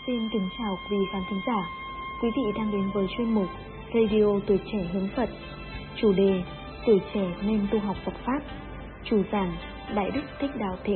Xin kính chào quý khán thính giả. Quý vị đang đến với chuyên mục Radio Tuổi Trẻ Hướng Phật. Chủ đề Tuổi Trẻ Nên Tu Học Phật Pháp. Chủ giảng Đại Đức Thích Đạo Thịnh.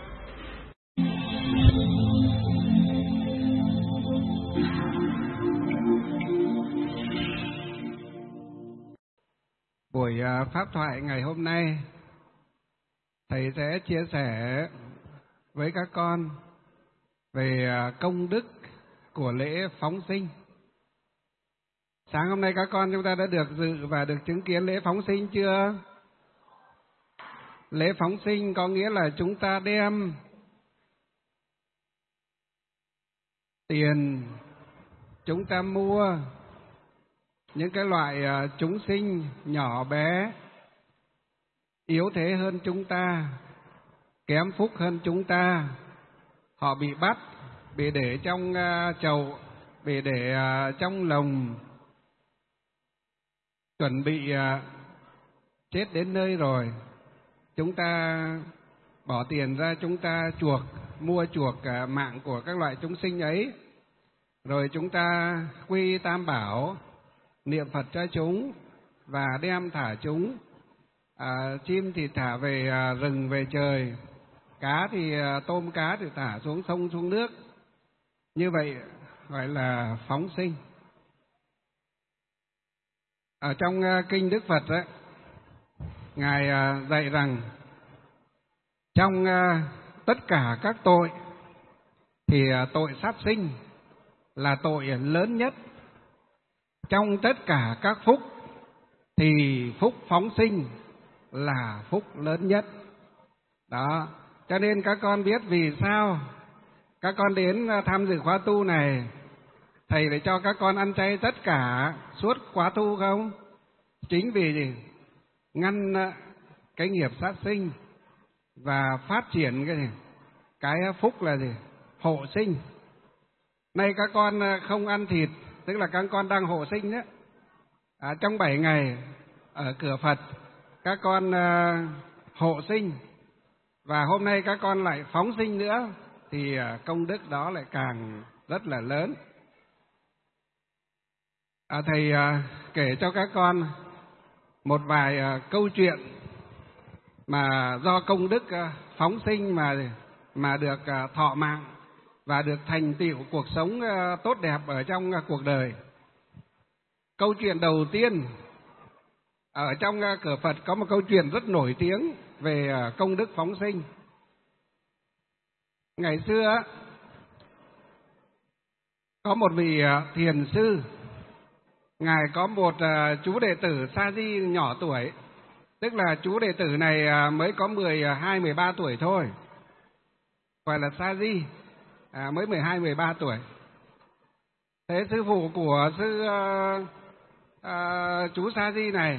Buổi pháp thoại ngày hôm nay, Thầy sẽ chia sẻ với các con về công đức của lễ phóng sinh. Sáng hôm nay các con chúng ta đã được dự và được chứng kiến lễ phóng sinh chưa? Lễ phóng sinh có nghĩa là chúng ta đem tiền, chúng ta mua những cái loại chúng sinh nhỏ bé, yếu thế hơn chúng ta, kém phúc hơn chúng ta. Họ bị bắt, bị để trong chậu, bị để trong lồng, chuẩn bị chết đến nơi rồi. Chúng ta bỏ tiền ra, chúng ta mua chuộc mạng của các loại chúng sinh ấy. Rồi chúng ta quy Tam Bảo, niệm Phật cho chúng và đem thả chúng. Chim thì thả về rừng, về trời. Cá thì tôm cá thì thả xuống sông, xuống nước. Như vậy gọi là phóng sinh. Ở trong kinh Đức Phật ấy, Ngài dạy rằng trong tất cả các tội thì tội sát sinh là tội lớn nhất. Trong tất cả các phúc thì phúc phóng sinh là phúc lớn nhất. Đó, cho nên các con biết vì sao các con đến tham dự khóa tu này, Thầy lại cho các con ăn chay tất cả suốt khóa tu không? Chính vì gì? Ngăn cái nghiệp sát sinh và phát triển cái phúc là gì? Hộ sinh. Nay các con không ăn thịt, tức là các con đang hộ sinh đó. Trong 7 ngày ở cửa Phật, các con hộ sinh, và hôm nay các con lại phóng sinh nữa, thì công đức đó lại càng rất là lớn. Thầy kể cho các con một vài câu chuyện mà do công đức phóng sinh mà được thọ mạng và được thành tựu cuộc sống tốt đẹp ở trong cuộc đời. Câu chuyện đầu tiên, ở trong cửa Phật có một câu chuyện rất nổi tiếng về công đức phóng sinh. Ngày xưa có một vị thiền sư, Ngài có một chú đệ tử sa di nhỏ tuổi, tức là chú đệ tử này mới có 12-13 tuổi thôi, gọi là sa di, mới 12-13 tuổi. Thế sư phụ của chú sa di này,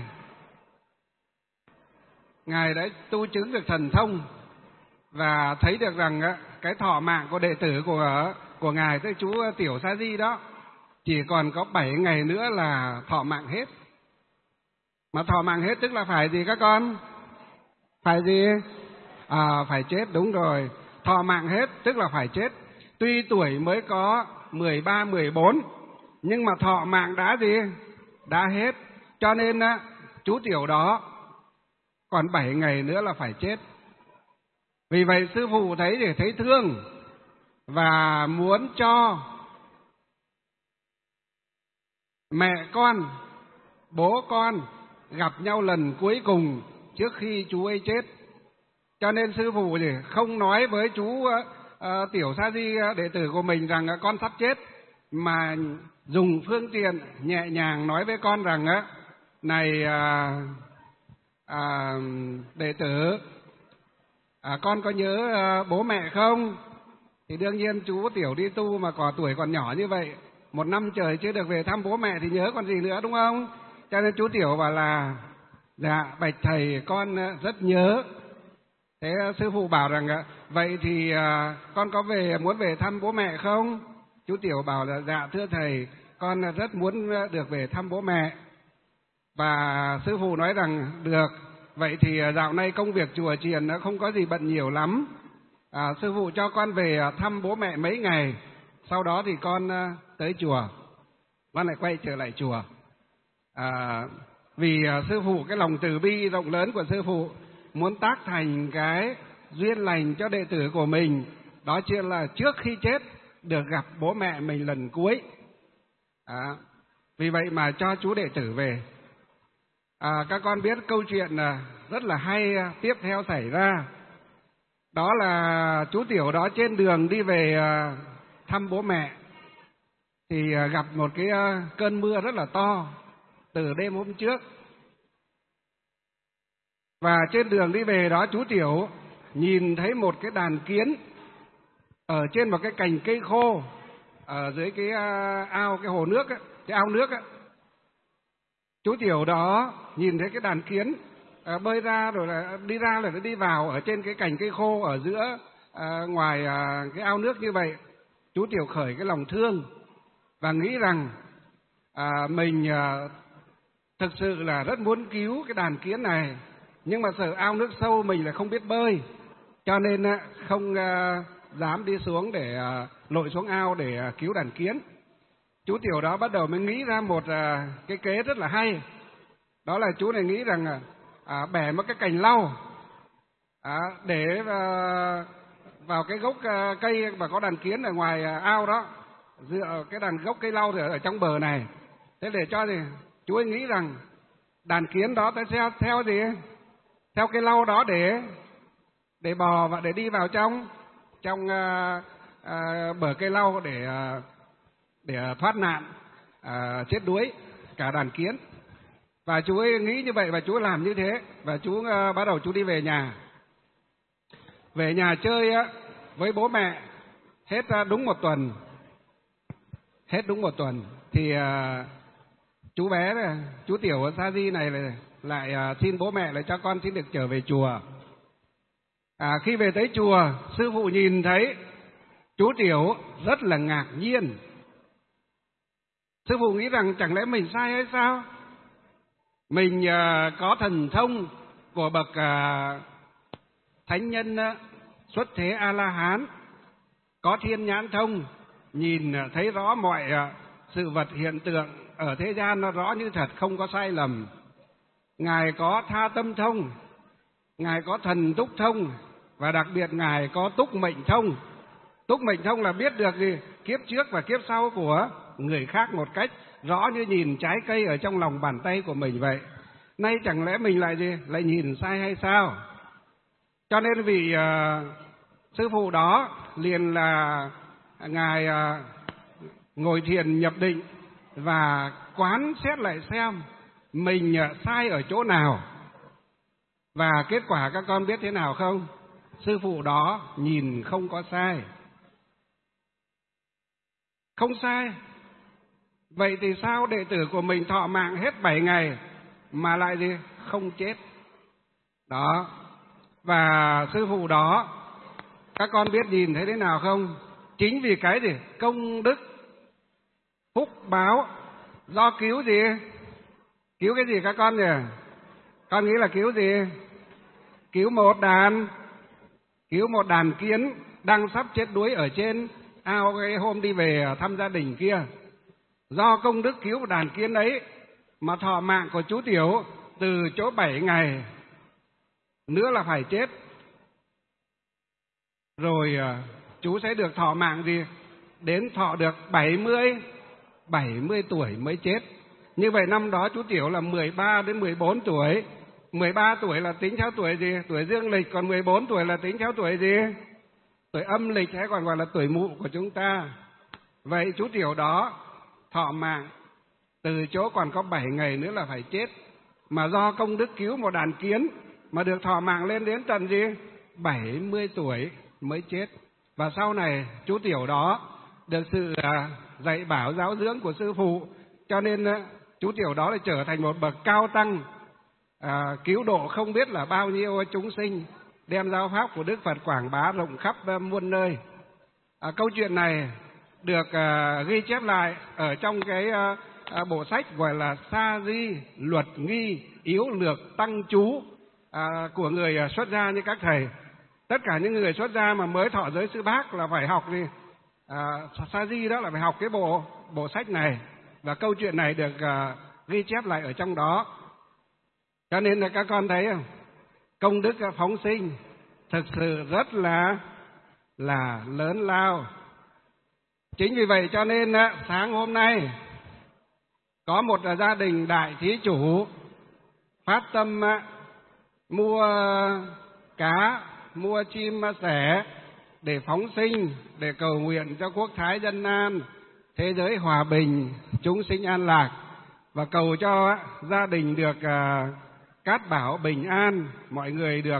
Ngài đã tu chứng được thần thông và thấy được rằng cái thọ mạng của đệ tử của Ngài, tức chú tiểu sa di đó, chỉ còn có 7 ngày nữa là thọ mạng hết. Mà thọ mạng hết tức là phải gì các con? Phải gì? Phải chết, đúng rồi. Thọ mạng hết tức là phải chết. Tuy tuổi mới có 13-14, nhưng mà thọ mạng đã gì? Đã hết. Cho nên chú tiểu đó còn 7 ngày nữa là phải chết. Vì vậy sư phụ thấy thương và muốn cho mẹ con, bố con gặp nhau lần cuối cùng trước khi chú ấy chết. Cho nên sư phụ không nói với chú tiểu sa di đệ tử của mình rằng con sắp chết, mà dùng phương tiện nhẹ nhàng nói với con rằng này đệ tử, con có nhớ bố mẹ không? Thì đương nhiên chú tiểu đi tu mà tuổi còn nhỏ như vậy, 1 năm trời chưa được về thăm bố mẹ thì nhớ còn gì nữa, đúng không? Cho nên chú tiểu bảo là dạ bạch thầy con rất nhớ. Thế sư phụ bảo rằng vậy thì con có muốn về thăm bố mẹ không? Chú tiểu bảo là dạ thưa thầy, con rất muốn được về thăm bố mẹ. Và sư phụ nói rằng được, vậy thì dạo này công việc chùa chiền nó không có gì bận nhiều lắm, sư phụ cho con về thăm bố mẹ mấy ngày, sau đó thì con tới chùa, con lại quay trở lại chùa. Vì sư phụ, cái lòng từ bi rộng lớn của sư phụ muốn tác thành cái duyên lành cho đệ tử của mình, đó chính là trước khi chết được gặp bố mẹ mình lần cuối. Vì vậy mà cho chú đệ tử về. Các con biết câu chuyện rất là hay tiếp theo xảy ra. Đó là chú Tiểu đó trên đường đi về thăm bố mẹ thì gặp một cái cơn mưa rất là to từ đêm hôm trước. Và trên đường đi về đó, chú Tiểu nhìn thấy một cái đàn kiến ở trên một cái cành cây khô ở dưới cái ao, cái hồ nước ấy, cái ao nước ấy. Chú Tiểu đó nhìn thấy cái đàn kiến bơi ra rồi là đi ra rồi nó đi vào ở trên cái cành cây khô ở giữa ngoài cái ao nước như vậy. Chú Tiểu khởi cái lòng thương và nghĩ rằng mình thực sự là rất muốn cứu cái đàn kiến này, nhưng mà sợ ao nước sâu mình là không biết bơi, cho nên không dám đi xuống để lội xuống ao để cứu đàn kiến. Chú Tiểu đó bắt đầu mới nghĩ ra một cái kế rất là hay. Đó là chú này nghĩ rằng bẻ một cái cành lau để vào cái gốc cây mà có đàn kiến ở ngoài ao đó, dựa cái gốc cây lau thì ở trong bờ này. Thế để cho gì chú ấy nghĩ rằng đàn kiến đó sẽ theo gì, theo cái lau đó để bò và để đi vào trong bờ cây lau để thoát nạn chết đuối cả đàn kiến. Và chú ấy nghĩ như vậy và chú ấy làm như thế. Và chú bắt đầu chú đi về nhà. Về nhà chơi với bố mẹ hết đúng một tuần. Hết đúng một tuần thì chú bé này, chú Tiểu Sa Di này lại xin bố mẹ là cho con xin được trở về chùa. Khi về tới chùa, sư phụ nhìn thấy chú Tiểu rất là ngạc nhiên. Sư phụ nghĩ rằng chẳng lẽ mình sai hay sao? Mình có thần thông của bậc thánh nhân xuất thế A-la-hán, có thiên nhãn thông, nhìn thấy rõ mọi sự vật hiện tượng ở thế gian nó rõ như thật, không có sai lầm. Ngài có tha tâm thông, Ngài có thần túc thông, và đặc biệt Ngài có túc mệnh thông. Túc mệnh thông là biết được gì kiếp trước và kiếp sau của người khác một cách rõ như nhìn trái cây ở trong lòng bàn tay của mình vậy. Nay chẳng lẽ mình lại nhìn sai hay sao? Cho nên vị sư phụ đó liền là Ngài ngồi thiền nhập định và quán xét lại xem mình sai ở chỗ nào. Và kết quả các con biết thế nào không? Sư phụ đó nhìn không có sai. Không sai. Vậy thì sao đệ tử của mình thọ mạng hết 7 ngày mà lại không chết? Đó. Và sư phụ đó, các con biết nhìn thấy thế nào không? Chính vì cái gì? Công đức, phúc báo, do cứu gì? Cứu cái gì các con nhỉ? Con nghĩ là cứu gì? Cứu một đàn kiến đang sắp chết đuối ở trên ao cái hôm đi về thăm gia đình kia. Do công đức cứu một đàn kiến ấy mà thọ mạng của chú Tiểu từ chỗ 7 ngày nữa là phải chết. Rồi chú sẽ được thọ mạng gì? Đến thọ được 70 tuổi mới chết. Như vậy năm đó chú Tiểu là 13 đến 14 tuổi. 13 tuổi là tính theo tuổi gì? Tuổi dương lịch. Còn 14 tuổi là tính theo tuổi gì? Tuổi âm lịch hay còn gọi là tuổi mụ của chúng ta. Vậy chú Tiểu đó thọ mạng từ chỗ còn có 7 ngày nữa là phải chết. Mà do công đức cứu một đàn kiến mà được thọ mạng lên đến tận gì? 70 tuổi mới chết. Và sau này chú Tiểu đó được sự dạy bảo giáo dưỡng của sư phụ, cho nên chú Tiểu đó lại trở thành một bậc cao tăng, cứu độ không biết là bao nhiêu chúng sinh, đem giáo pháp của Đức Phật quảng bá rộng khắp muôn nơi. Câu chuyện này được ghi chép lại ở trong cái bộ sách gọi là Sa Di Luật Nghi Yếu Lược Tăng Chú của người xuất gia như các thầy. Tất cả những người xuất gia mà mới thọ giới sư bác là phải học gì? sa di đó là phải học cái bộ sách này, và câu chuyện này được ghi chép lại ở trong đó. Cho nên là các con thấy không, công đức phóng sinh thực sự rất là lớn lao. Chính vì vậy cho nên sáng hôm nay có một gia đình đại thí chủ phát tâm mua cá, mua chim sẻ để phóng sinh, để cầu nguyện cho quốc thái dân an, thế giới hòa bình, chúng sinh an lạc, và cầu cho gia đình được cát bảo bình an, mọi người được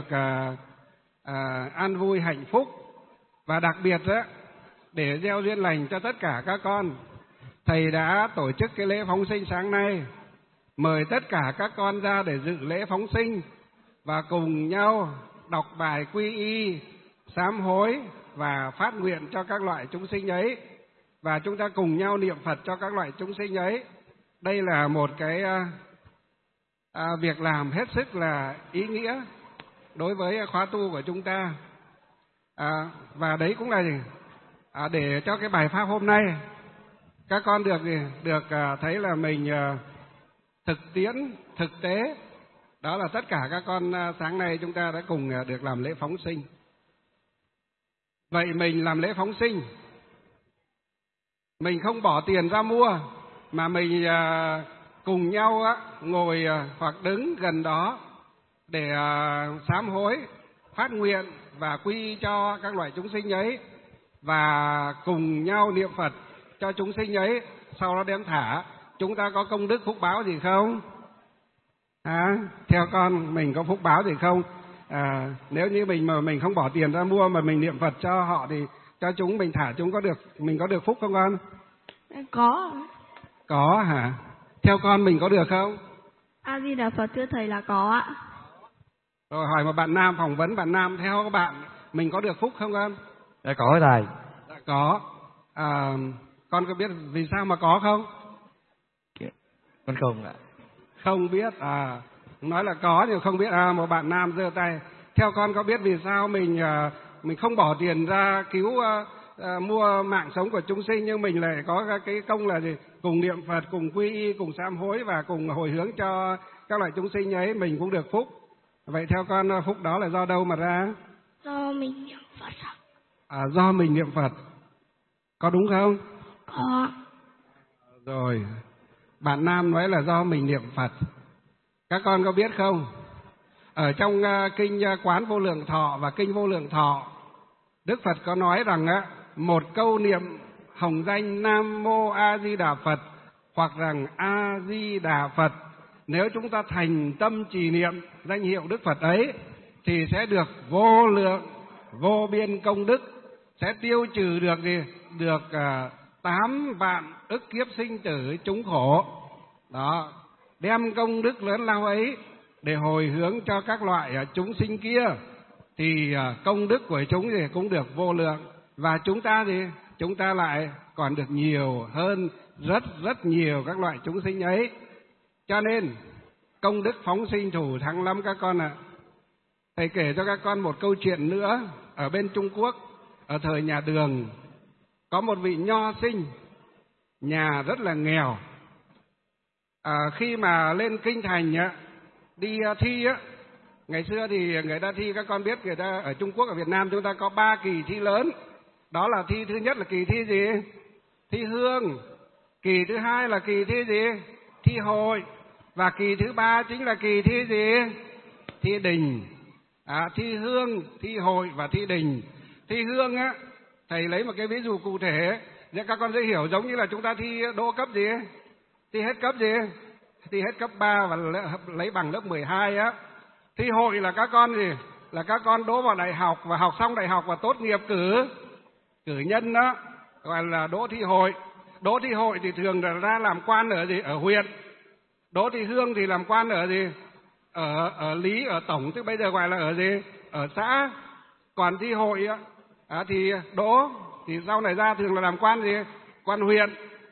an vui hạnh phúc. Và đặc biệt để gieo duyên lành cho tất cả các con, thầy đã tổ chức cái lễ phóng sinh sáng nay, mời tất cả các con ra để dự lễ phóng sinh và cùng nhau đọc bài quy y, sám hối và phát nguyện cho các loại chúng sinh ấy, và chúng ta cùng nhau niệm Phật cho các loại chúng sinh ấy. Đây là một cái việc làm hết sức là ý nghĩa đối với khóa tu của chúng ta. Và đấy cũng là để cho cái bài pháp hôm nay các con được thấy là mình thực tế. Đó là tất cả các con sáng nay chúng ta đã cùng được làm lễ phóng sinh. Vậy mình làm lễ phóng sinh, mình không bỏ tiền ra mua, mà mình cùng nhau ngồi hoặc đứng gần đó để sám hối, phát nguyện và quy y cho các loại chúng sinh ấy, và cùng nhau niệm Phật cho chúng sinh ấy, sau đó đem thả. Chúng ta có công đức phúc báo gì không? Theo con, mình có phúc báo gì không? Nếu như mình không bỏ tiền ra mua mà mình niệm Phật cho họ thì cho chúng, mình thả chúng mình có được phúc không con? Có hả? Theo con mình có được không? A Di Đà Phật, thưa thầy là có ạ. Rồi hỏi một bạn nam, phỏng vấn bạn nam, theo các bạn mình có được phúc không con? Dạ có thầy. Dạ có. Con có biết vì sao mà có không? Con không ạ. Không biết. Nói là có nhưng không biết. Một bạn nam giơ tay. Theo con có biết vì sao mình không bỏ tiền ra cứu mua mạng sống của chúng sinh, nhưng mình lại có cái công là gì? Cùng niệm Phật, cùng quy y, cùng sám hối và cùng hồi hướng cho các loại chúng sinh ấy, mình cũng được phúc. Vậy theo con phúc đó là do đâu mà ra? Do mình niệm Phật ạ. Do mình niệm Phật. Có đúng không? Có. Rồi. Bạn nam nói là do mình niệm Phật. Các con có biết không? Ở trong kinh Quán Vô Lượng Thọ và kinh Vô Lượng Thọ, Đức Phật có nói rằng một câu niệm hồng danh Nam Mô A Di Đà Phật hoặc rằng A Di Đà Phật, nếu chúng ta thành tâm trì niệm danh hiệu Đức Phật ấy thì sẽ được vô lượng vô biên công đức, sẽ tiêu trừ được 8 vạn ức kiếp sinh tử chúng khổ. Đó, đem công đức lớn lao ấy để hồi hướng cho các loại chúng sinh kia thì công đức của chúng thì cũng được vô lượng, và chúng ta lại còn được nhiều hơn rất nhiều các loại chúng sinh ấy. Cho nên công đức phóng sinh thủ thắng lắm các con ạ. Thầy kể cho các con một câu chuyện nữa. Ở bên Trung Quốc, ở thời nhà Đường, có một vị nho sinh, nhà rất là nghèo. Khi mà lên kinh thành đi thi ngày xưa thì người ta thi, các con biết người ta ở Trung Quốc, ở Việt Nam chúng ta có 3 kỳ thi lớn. Đó là thi thứ nhất là kỳ thi gì? Thi hương. Kỳ thứ hai là kỳ thi gì? Thi hội. Và kỳ thứ ba chính là kỳ thi gì? Thi đình. Thi hương, thi hội và thi đình. Thi hương thầy lấy một cái ví dụ cụ thể để các con dễ hiểu, giống như là chúng ta thi đỗ cấp gì? Thi hết cấp gì? Thi hết cấp 3 và lấy bằng lớp 12 á. Thi hội là các con gì? Là các con đỗ vào đại học và học xong đại học và tốt nghiệp cử nhân đó, gọi là đỗ thi hội. Đỗ thi hội thì thường là ra làm quan ở gì? Ở huyện. Đỗ thi hương thì làm quan ở gì? Ở lý, ở tổng, tức bây giờ gọi là ở gì? Ở xã. Còn thi hội thì đỗ thì sau này ra thường là làm quan gì? Quan huyện.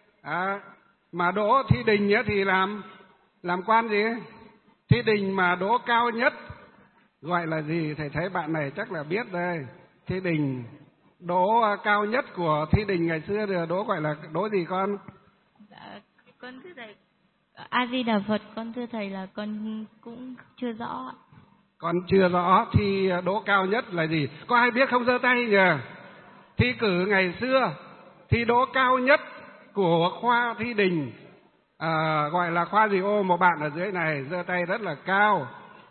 Mà đỗ thi đình thì làm quan gì? Thi đình mà đỗ cao nhất gọi là gì? Thầy thấy bạn này chắc là biết đây. Thi đình Đỗ cao nhất của thi đình ngày xưa thì đỗ gọi là đỗ gì con? Dạ, con thưa thầy, A Di Đà Phật, con thưa thầy là con cũng chưa rõ. Con chưa rõ. Thi đỗ cao nhất là gì? Có ai biết không giơ tay nhỉ? Thi cử ngày xưa thi đỗ cao nhất của khoa thi đình gọi là khoa gì? Ô, một bạn ở dưới này giơ tay rất là cao.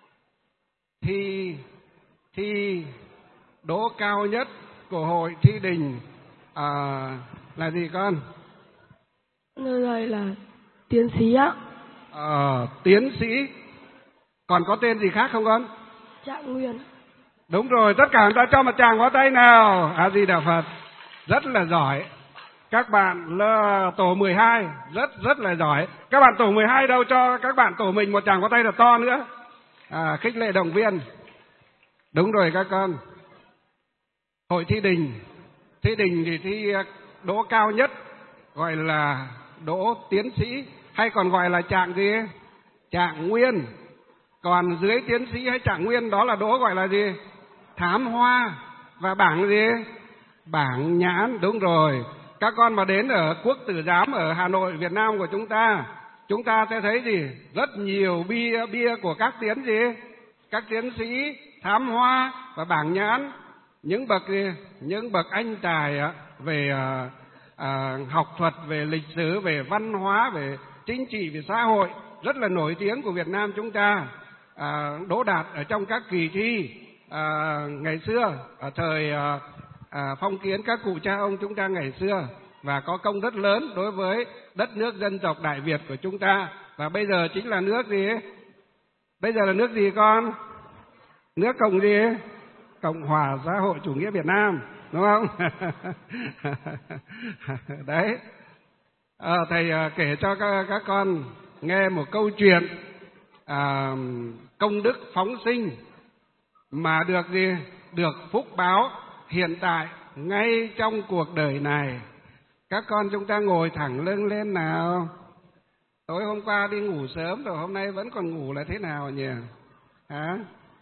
Thi đỗ cao nhất của hội thi đình là gì con? Nơi đây là tiến sĩ ạ. Tiến sĩ. Còn có tên gì khác không con? Trạng Nguyên. Đúng rồi, tất cả chúng ta cho một tràng pháo tay nào. A Di Đà Phật. Rất là giỏi. Các bạn tổ 12 rất là giỏi. Các bạn tổ 12 đâu, cho các bạn tổ mình một tràng pháo tay thật to nữa. Khích lệ động viên. Đúng rồi các con. Hội thi đình thì thi đỗ cao nhất gọi là đỗ tiến sĩ, hay còn gọi là trạng gì? Trạng nguyên. Còn dưới tiến sĩ hay trạng nguyên đó là đỗ gọi là gì? Thám hoa. Và bảng gì? Bảng nhãn. Đúng rồi. Các con mà đến ở Quốc Tử Giám ở Hà Nội, Việt Nam của chúng ta sẽ thấy gì? Rất nhiều bia của các tiến gì? Các tiến sĩ, thám hoa và bảng nhãn. Những bậc anh tài về học thuật, về lịch sử, về văn hóa, về chính trị, về xã hội rất là nổi tiếng của Việt Nam chúng ta, đỗ đạt ở trong các kỳ thi ngày xưa ở thời phong kiến các cụ cha ông chúng ta ngày xưa, và có công rất lớn đối với đất nước dân tộc Đại Việt của chúng ta. Và bây giờ chính là nước gì? Bây giờ là nước gì con? Nước Cộng gì? Cộng hòa xã hội chủ nghĩa Việt Nam, đúng không? Đấy. Thầy kể cho các con nghe một câu chuyện công đức phóng sinh mà được gì? Được phúc báo hiện tại ngay trong cuộc đời này. Các con chúng ta ngồi thẳng lưng lên nào. Tối hôm qua đi ngủ sớm rồi, hôm nay vẫn còn ngủ là thế nào nhỉ? Hả?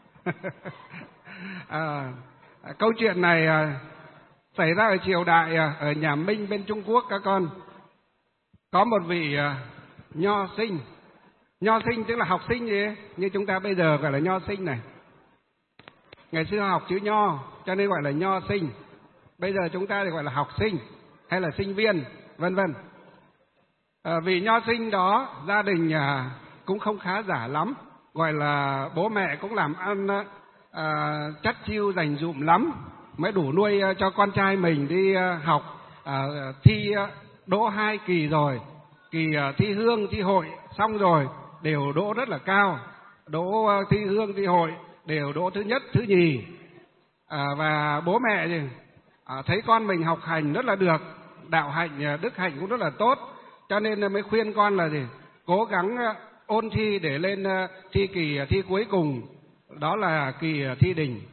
Câu chuyện này xảy ra ở triều đại ở nhà Minh bên Trung Quốc các con. Có một vị nho sinh. Nho sinh tức là học sinh gì? Như chúng ta bây giờ gọi là nho sinh này. Ngày xưa học chữ nho cho nên gọi là nho sinh. Bây giờ chúng ta thì gọi là học sinh hay là sinh viên, vân vân. Vì nho sinh đó gia đình cũng không khá giả lắm, gọi là bố mẹ cũng làm ăn chắt chiu dành dụm lắm mới đủ nuôi cho con trai mình đi học. Thi đỗ 2 kỳ rồi, kỳ thi hương thi hội xong rồi đều đỗ rất là cao. Đỗ thi hương thi hội đều đỗ thứ nhất thứ nhì. Và bố mẹ thì thấy con mình học hành rất là được, đạo hạnh đức hạnh cũng rất là tốt, cho nên mới khuyên con là gì? Cố gắng ôn thi để lên thi kỳ thi cuối cùng, đó là kỳ thi đình.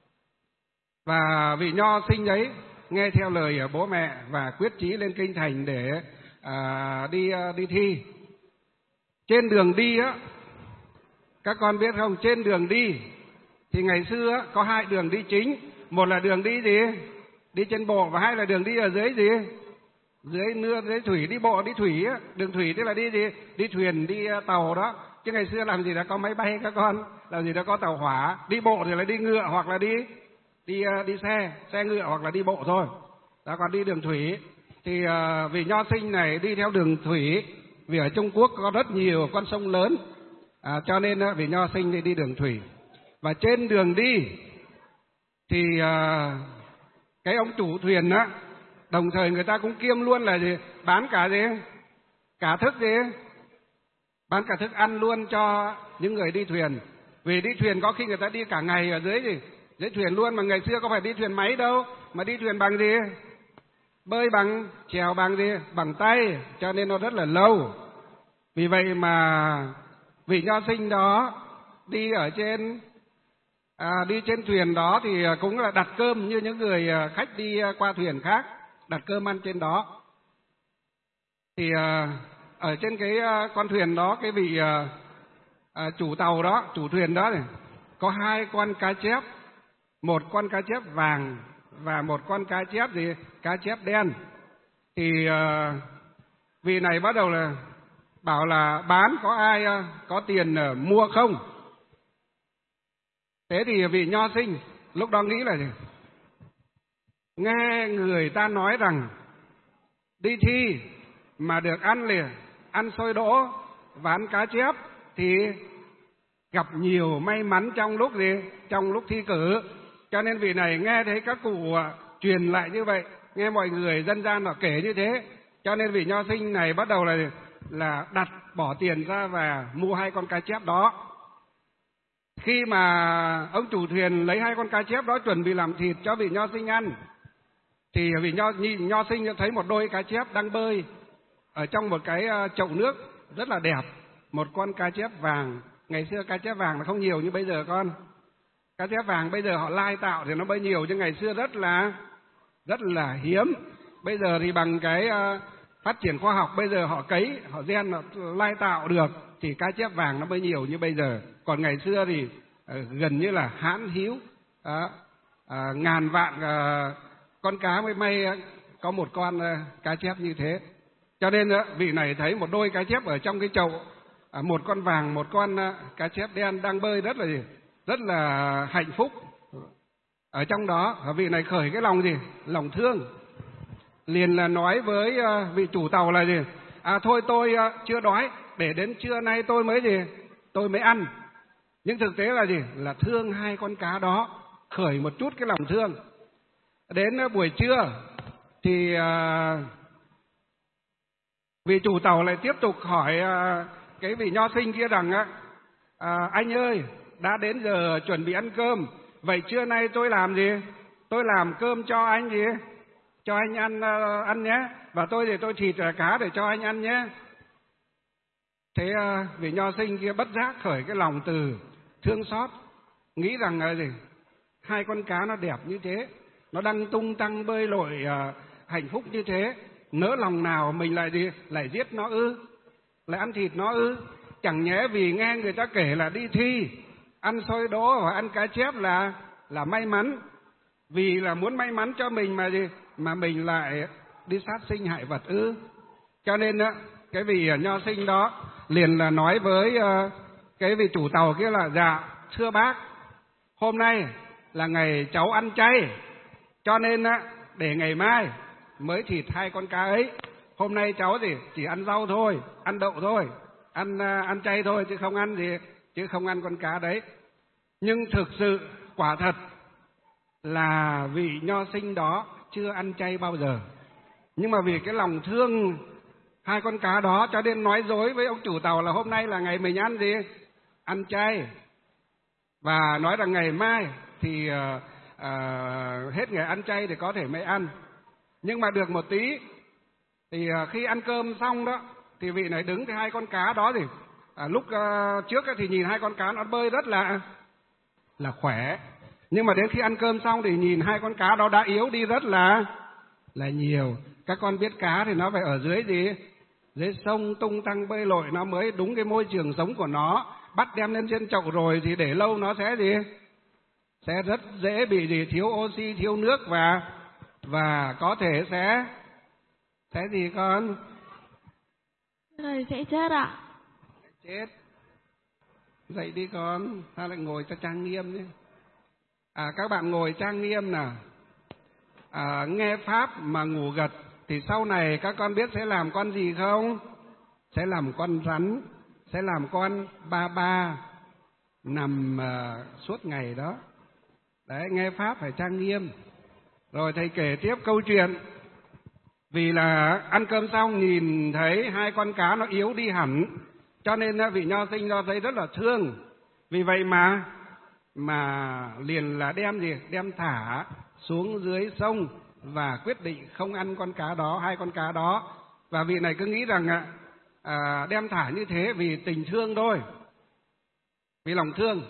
Và vị nho sinh ấy nghe theo lời bố mẹ và quyết chí lên kinh thành để đi thi. Trên đường đi á, các con biết không, trên đường đi thì ngày xưa có 2 đường đi chính. Một là đường đi gì? Đi trên bộ, và 2 là đường đi ở dưới gì? Dưới thủy, đi bộ đi thủy á. Đường thủy tức là đi gì? Đi thuyền, đi tàu đó. Chứ ngày xưa làm gì đã có máy bay các con, làm gì đã có tàu hỏa. Đi bộ thì là đi ngựa hoặc là đi xe ngựa hoặc là đi bộ thôi. Đó, còn đi đường thủy thì vị nho sinh này đi theo đường thủy, vì ở Trung Quốc có rất nhiều con sông lớn, cho nên vị nho sinh đi đường thủy. Và trên đường đi thì cái ông chủ thuyền á, đồng thời người ta cũng kiêm luôn là gì? Bán cả gì? Cả thức gì? Bán cả thức ăn luôn cho những người đi thuyền. Vì đi thuyền có khi người ta đi cả ngày ở dưới gì? Dưới thuyền luôn, mà ngày xưa có phải đi thuyền máy đâu, mà đi thuyền bằng gì? Bơi bằng, chèo bằng gì? Bằng tay, cho nên nó rất là lâu. Vì vậy mà vị nho sinh đó đi ở trên đi trên thuyền đó thì cũng là đặt cơm như những người khách đi qua thuyền khác, đặt cơm ăn trên đó. Thì ở trên cái con thuyền đó, cái vị chủ tàu đó, chủ thuyền đó này, có 2 con cá chép. Một con cá chép vàng và một con cá chép gì? Cá chép đen. Thì vị này bắt đầu là bảo là bán, có ai có tiền mua không? Thế thì vị nho sinh lúc đó nghĩ là gì? Nghe người ta nói rằng đi thi mà được ăn liền, ăn xôi đỗ và ăn cá chép thì gặp nhiều may mắn trong lúc gì? Trong lúc thi cử. Cho nên vị này nghe thấy các cụ truyền lại như vậy, nghe mọi người dân gian họ kể như thế, cho nên vị nho sinh này bắt đầu là đặt bỏ tiền ra và mua 2 con cá chép đó. Khi mà ông chủ thuyền lấy 2 con cá chép đó chuẩn bị làm thịt cho vị nho sinh ăn, thì vị nho sinh thấy một đôi cá chép đang bơi ở trong một cái chậu nước rất là đẹp. Một con cá chép vàng, ngày xưa cá chép vàng là không nhiều như bây giờ con. Cá chép vàng bây giờ họ lai tạo thì nó bơi nhiều, nhưng ngày xưa rất là hiếm. Bây giờ thì bằng cái phát triển khoa học, bây giờ họ cấy, họ gen, họ lai tạo được thì cá chép vàng nó bơi nhiều như bây giờ. Còn ngày xưa thì gần như là hãn hữu, ngàn vạn con cá mới may có một con cá chép như thế. Cho nên vị này thấy một đôi cá chép ở trong cái chậu, một con vàng, một con cá chép đen đang bơi rất là hạnh phúc ở trong đó. Vị này khởi cái lòng gì? Lòng thương. Liền là nói với vị chủ tàu là gì? Thôi tôi chưa đói, để đến trưa nay tôi mới gì? Tôi mới ăn. Nhưng thực tế là gì? Là thương 2 con cá đó, khởi một chút cái lòng thương. Đến buổi trưa thì vị chủ tàu lại tiếp tục hỏi cái vị nho sinh kia rằng anh ơi, đã đến giờ chuẩn bị ăn cơm, vậy trưa nay tôi làm gì? Tôi làm cơm cho anh gì? Cho anh ăn nhé, và tôi thì tôi thịt cá để cho anh ăn nhé. Thế vị nho sinh kia bất giác khởi cái lòng từ thương xót, nghĩ rằng là gì? 2 con cá nó đẹp như thế, nó đang tung tăng bơi lội hạnh phúc như thế, nỡ lòng nào mình lại gì? Lại giết nó ư? Lại ăn thịt nó ư? Chẳng nhẽ vì nghe người ta kể là đi thi ăn xôi đỗ và ăn cá chép là may mắn, vì là muốn may mắn cho mình mà gì? Mà mình lại đi sát sinh hại vật ư? Cho nên cái vị nho sinh đó liền là nói với cái vị chủ tàu kia là: dạ thưa bác, hôm nay là ngày cháu ăn chay, cho nên để ngày mai mới thịt 2 con cá ấy. Hôm nay cháu thì chỉ ăn rau thôi, ăn đậu thôi, ăn chay thôi, chứ không ăn gì, chứ không ăn con cá đấy. Nhưng thực sự quả thật là vị nho sinh đó chưa ăn chay bao giờ, nhưng mà vì cái lòng thương 2 con cá đó cho nên nói dối với ông chủ tàu là hôm nay là ngày mình ăn gì? Ăn chay, và nói rằng ngày mai thì hết ngày ăn chay thì có thể mới ăn. Nhưng mà được một tí thì khi ăn cơm xong đó thì vị này đứng thì 2 con cá đó thì lúc trước thì nhìn 2 con cá nó bơi rất là khỏe, nhưng mà đến khi ăn cơm xong thì nhìn 2 con cá đó đã yếu đi rất là nhiều. Các con biết cá thì nó phải ở dưới gì? Dưới sông tung tăng bơi lội, nó mới đúng cái môi trường sống của nó. Bắt đem lên trên chậu rồi thì để lâu nó sẽ gì? Sẽ rất dễ bị gì? Thiếu oxy, thiếu nước và có thể sẽ gì con? Rồi sẽ chết ạ. Chết. Dậy đi con, sao lại ngồi cho trang nghiêm nhé? Các bạn ngồi trang nghiêm nào. Nghe pháp mà ngủ gật thì sau này các con biết sẽ làm con gì không? Sẽ làm con rắn, sẽ làm con ba nằm suốt ngày đó. Đấy, nghe pháp phải trang nghiêm. Rồi thầy kể tiếp câu chuyện. Vì là ăn cơm xong nhìn thấy 2 con cá nó yếu đi hẳn, cho nên vị nho sinh do thấy rất là thương. Vì vậy mà liền là đem thả xuống dưới sông và quyết định không ăn con cá đó, 2 con cá đó. Và vị này cứ nghĩ rằng đem thả như thế vì tình thương thôi, vì lòng thương.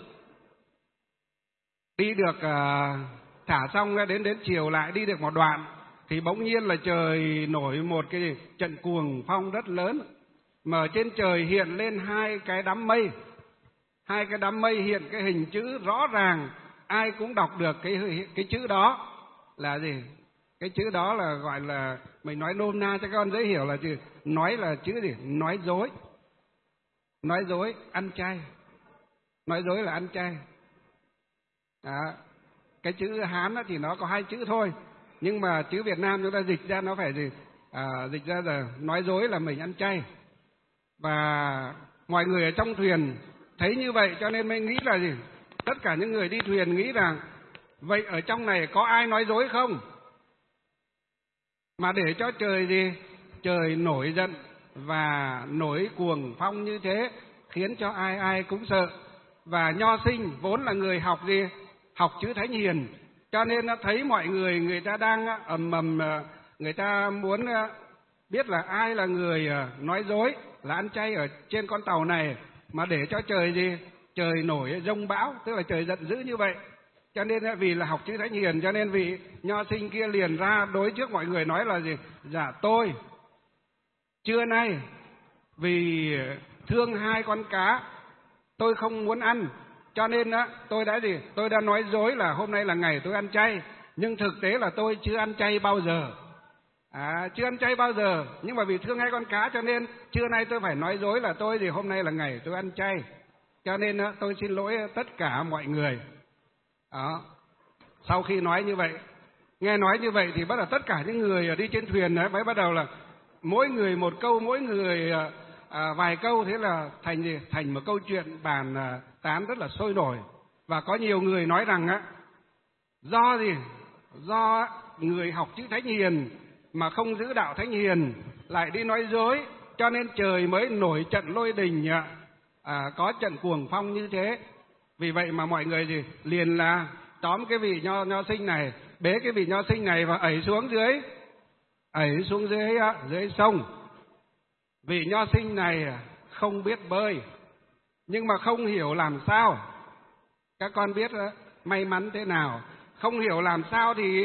Đi được thả xong đến chiều lại đi được một đoạn thì bỗng nhiên là trời nổi một cái trận cuồng phong rất lớn, mà ở trên trời hiện lên 2 cái đám mây. 2 cái đám mây hiện cái hình chữ rõ ràng, ai cũng đọc được cái chữ đó là gì? Cái chữ đó là gọi là, mình nói nôm na cho các con dễ hiểu là chữ nói, là chữ gì? Nói dối. Nói dối, ăn chay. Nói dối là ăn chay. Đó. Cái chữ Hán thì nó có 2 chữ thôi, nhưng mà chữ Việt Nam chúng ta dịch ra nó phải gì? Dịch ra là nói dối là mình ăn chay. Và mọi người ở trong thuyền thấy như vậy cho nên mới nghĩ là gì? Tất cả những người đi thuyền nghĩ rằng vậy ở trong này có ai nói dối không? Mà để cho trời gì? Trời nổi giận và nổi cuồng phong như thế, khiến cho ai ai cũng sợ. Và Nho Sinh vốn là người học gì? Học chữ Thánh Hiền, cho nên nó thấy mọi người ta đang ầm ầm, người ta muốn biết là ai là người nói dối, là ăn chay ở trên con tàu này, mà để cho trời gì? Trời nổi giông bão, tức là trời giận dữ như vậy. Cho nên vì là học chữ Thánh Hiền, cho nên vị Nho Sinh kia liền ra đối trước mọi người nói là gì? Dạ tôi trưa nay vì thương 2 con cá, tôi không muốn ăn, cho nên tôi đã gì? Tôi đã nói dối là hôm nay là ngày tôi ăn chay, nhưng thực tế là tôi chưa ăn chay bao giờ. Chưa ăn chay bao giờ, nhưng mà vì thương 2 con cá cho nên trưa nay tôi phải nói dối là tôi thì hôm nay là ngày tôi ăn chay. Cho nên tôi xin lỗi tất cả mọi người. Đó. Sau khi nói như vậy, nghe nói như vậy thì bắt đầu tất cả những người đi trên thuyền mới bắt đầu là mỗi người một câu, mỗi người vài câu, thế là thành gì? Thành một câu chuyện bàn tán rất là sôi nổi. Và có nhiều người nói rằng do gì? Do người học chữ Thánh Hiền mà không giữ đạo Thánh Hiền, lại đi nói dối, cho nên trời mới nổi trận lôi đình, có trận cuồng phong như thế. Vì vậy mà mọi người gì? Liền là tóm cái vị Nho Sinh này, bế cái vị Nho Sinh này và ẩy xuống dưới sông. Vị Nho Sinh này không biết bơi, nhưng mà không hiểu làm sao. Các con biết may mắn thế nào? Không hiểu làm sao thì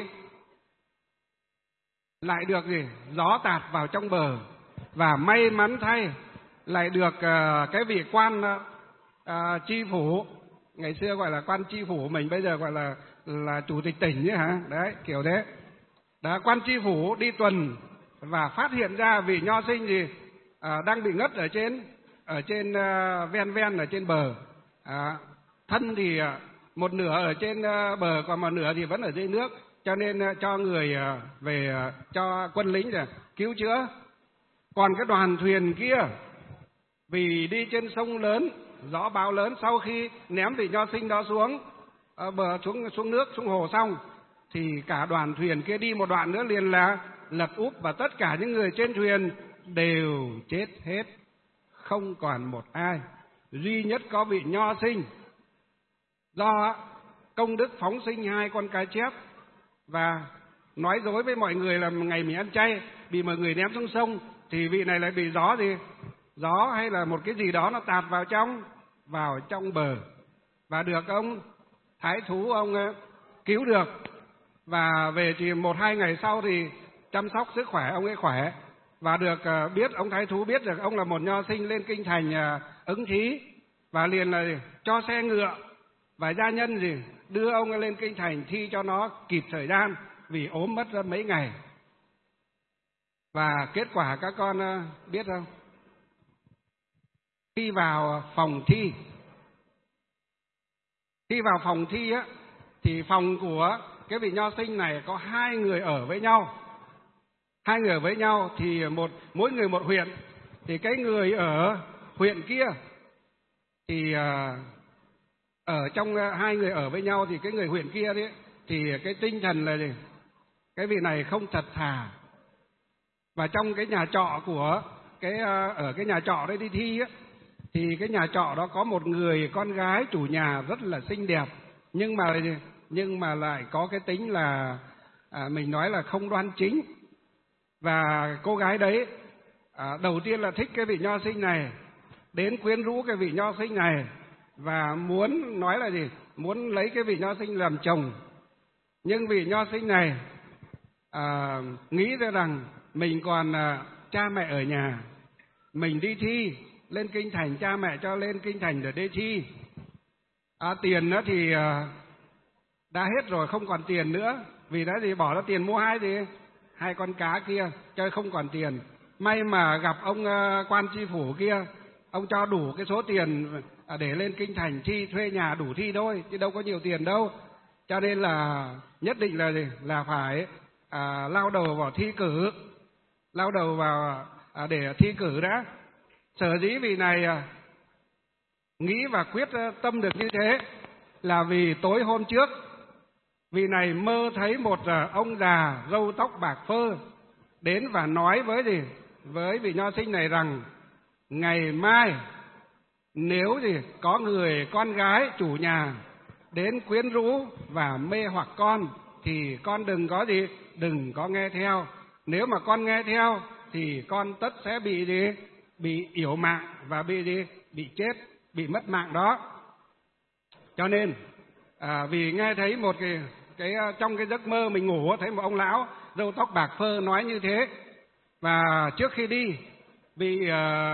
lại được gì? Gió tạt vào trong bờ, và may mắn thay lại được cái vị quan tri phủ, ngày xưa gọi là quan tri phủ, mình bây giờ gọi là chủ tịch tỉnh ấy hả? Đấy, kiểu thế. Đó, quan tri phủ đi tuần và phát hiện ra vị Nho Sinh gì? Đang bị ngất ở trên ven ở trên bờ. Thân thì một nửa ở trên bờ, còn một nửa thì vẫn ở dưới nước, cho nên cho người về cho quân lính để cứu chữa. Còn cái đoàn thuyền kia vì đi trên sông lớn, gió bão lớn, sau khi ném vị Nho Sinh đó xuống bờ, xuống nước, xuống hồ xong thì cả đoàn thuyền kia đi một đoạn nữa liền là lật úp, và tất cả những người trên thuyền đều chết hết, không còn một ai. Duy nhất có vị Nho Sinh do công đức phóng sinh 2 con cá chép và nói dối với mọi người là ngày mình ăn chay, bị mọi người ném xuống sông, thì vị này lại bị gió gì? Gió hay là một cái gì đó nó tạt vào trong bờ, và được ông thái thú ông cứu được. Và về chỉ 1-2 ngày sau thì chăm sóc sức khỏe ông ấy khỏe, và được biết, ông thái thú biết được ông là một Nho Sinh lên kinh thành ứng thí, và liền là cho xe ngựa và gia nhân gì đưa ông ấy lên kinh thành thi cho nó kịp thời gian, vì ốm mất ra mấy ngày. Và kết quả các con biết không? Khi vào phòng thi thì phòng của cái vị Nho Sinh này có 2 người ở với nhau. 2 người ở với nhau thì mỗi người một huyện. Thì cái người ở huyện kia thì ở trong 2 người ở với nhau thì cái người huyện kia đấy thì cái tinh thần là gì? Cái vị này không thật thà. Và trong cái nhà trọ của ở cái nhà trọ đấy đi thi á, thì cái nhà trọ đó có một người con gái chủ nhà rất là xinh đẹp, nhưng mà lại có cái tính là mình nói là không đoan chính. Và cô gái đấy đầu tiên là thích cái vị Nho Sinh này, đến quyến rũ cái vị Nho Sinh này, và muốn nói là gì? Muốn lấy cái vị Nho Sinh làm chồng. Nhưng vị Nho Sinh này nghĩ ra rằng mình còn cha mẹ ở nhà, mình đi thi lên kinh thành, cha mẹ cho lên kinh thành để đi thi. Tiền thì đã hết rồi, không còn tiền nữa, vì đã gì bỏ ra tiền mua hai con cá kia, chơi không còn tiền. May mà gặp ông quan tri phủ kia, ông cho đủ cái số tiền để lên kinh thành thi, thuê nhà đủ thi thôi, chứ đâu có nhiều tiền đâu. Cho nên là nhất định là phải lao đầu vào thi cử, lao đầu vào để thi cử đã. Sở dĩ vị này nghĩ và quyết tâm được như thế là vì tối hôm trước vị này mơ thấy một ông già râu tóc bạc phơ đến và nói với vị nho sinh này rằng ngày mai nếu có người con gái chủ nhà đến quyến rũ và mê hoặc con thì con đừng có nghe theo. Nếu mà con nghe theo thì con tất sẽ bị yểu mạng và bị chết, bị mất mạng đó. Cho nên vì nghe thấy một cái trong cái giấc mơ mình ngủ thấy một ông lão râu tóc bạc phơ nói như thế, và trước khi đi vị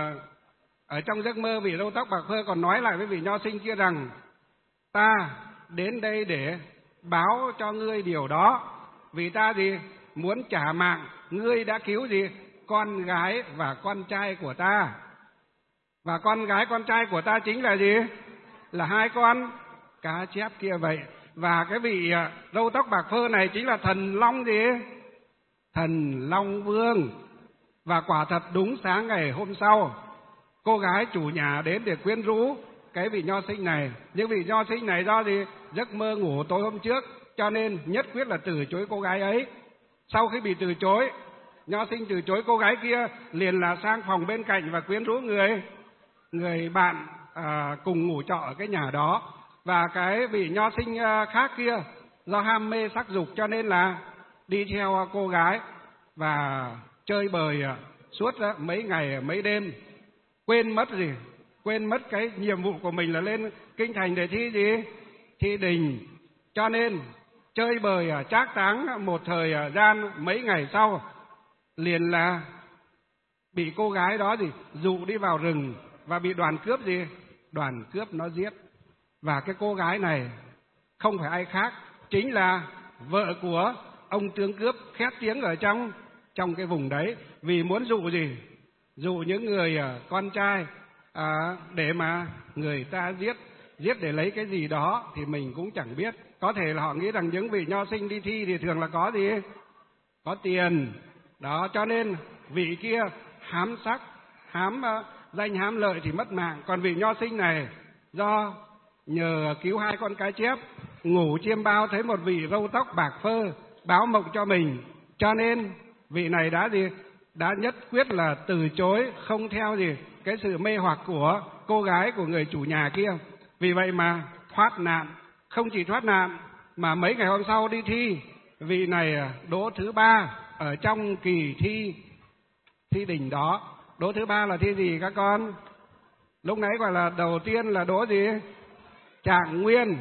ở trong giấc mơ vị râu tóc bạc phơ còn nói lại với vị nho sinh kia rằng ta đến đây để báo cho ngươi điều đó, vì ta muốn trả mạng ngươi đã cứu con gái và con trai của ta. Và con gái con trai của ta chính là là hai con cá chép kia vậy. Và cái vị râu tóc bạc phơ này chính là thần Long thần Long Vương. Và quả thật đúng sáng ngày hôm sau, cô gái chủ nhà đến để quyến rũ cái vị nho sinh này. Nhưng vị nho sinh này do giấc mơ ngủ tối hôm trước, cho nên nhất quyết là từ chối cô gái ấy. Sau khi bị từ chối, nho sinh từ chối cô gái kia, liền là sang phòng bên cạnh và quyến rũ người bạn cùng ngủ trọ ở cái nhà đó. Và cái vị nho sinh khác kia do ham mê sắc dục cho nên là đi theo cô gái và chơi bời suốt mấy ngày mấy đêm, quên mất cái nhiệm vụ của mình là lên kinh thành để thi đình. Cho nên chơi bời trác táng một thời gian, mấy ngày sau liền là bị cô gái đó dụ đi vào rừng và bị đoàn cướp nó giết. Và cái cô gái này không phải ai khác, chính là vợ của ông tướng cướp khét tiếng ở trong cái vùng đấy, vì muốn dụ những người con trai để mà người ta giết để lấy cái gì đó thì mình cũng chẳng biết. Có thể là họ nghĩ rằng những vị nho sinh đi thi thì thường là có tiền đó, cho nên vị kia hám sắc, danh hám lợi thì mất mạng. Còn vị nho sinh này do nhờ cứu hai con cá chép, ngủ chiêm bao thấy một vị râu tóc bạc phơ báo mộng cho mình, cho nên vị này đã nhất quyết là từ chối, không theo cái sự mê hoặc của cô gái của người chủ nhà kia. Vì vậy mà thoát nạn. Không chỉ thoát nạn mà mấy ngày hôm sau đi thi, vị này đỗ thứ 3 ở trong kỳ thi đình đó. Đỗ thứ 3 là thi gì các con? Lúc nãy gọi là đầu tiên là đỗ Trạng nguyên,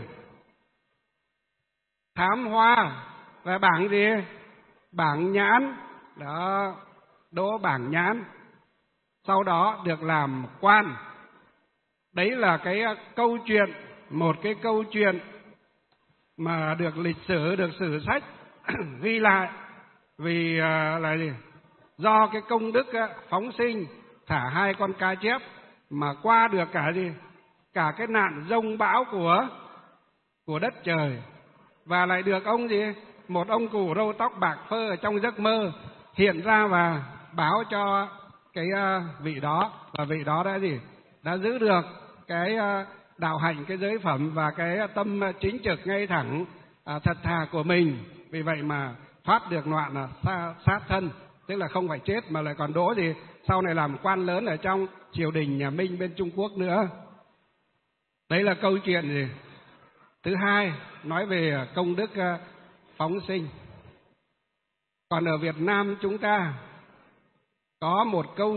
thám hoa và bảng nhãn đó, đỗ bảng nhãn. Sau đó được làm quan. Đấy là cái câu chuyện, một cái câu chuyện mà được lịch sử, được sử sách ghi lại. Vì là do cái công đức phóng sinh thả hai con cá chép mà qua được cả cái nạn giông bão của đất trời. Và lại được một ông cụ râu tóc bạc phơ ở trong giấc mơ hiện ra và báo cho cái vị đó, và vị đó đã giữ được cái đạo hạnh, cái giới phẩm và cái tâm chính trực ngay thẳng thật thà của mình. Vì vậy mà thoát được nạn sát thân, tức là không phải chết mà lại còn đỗ sau này làm quan lớn ở trong triều đình nhà Minh bên Trung Quốc nữa. Đấy là câu chuyện thứ hai, nói về công đức phóng sinh. Còn ở Việt Nam chúng ta có một câu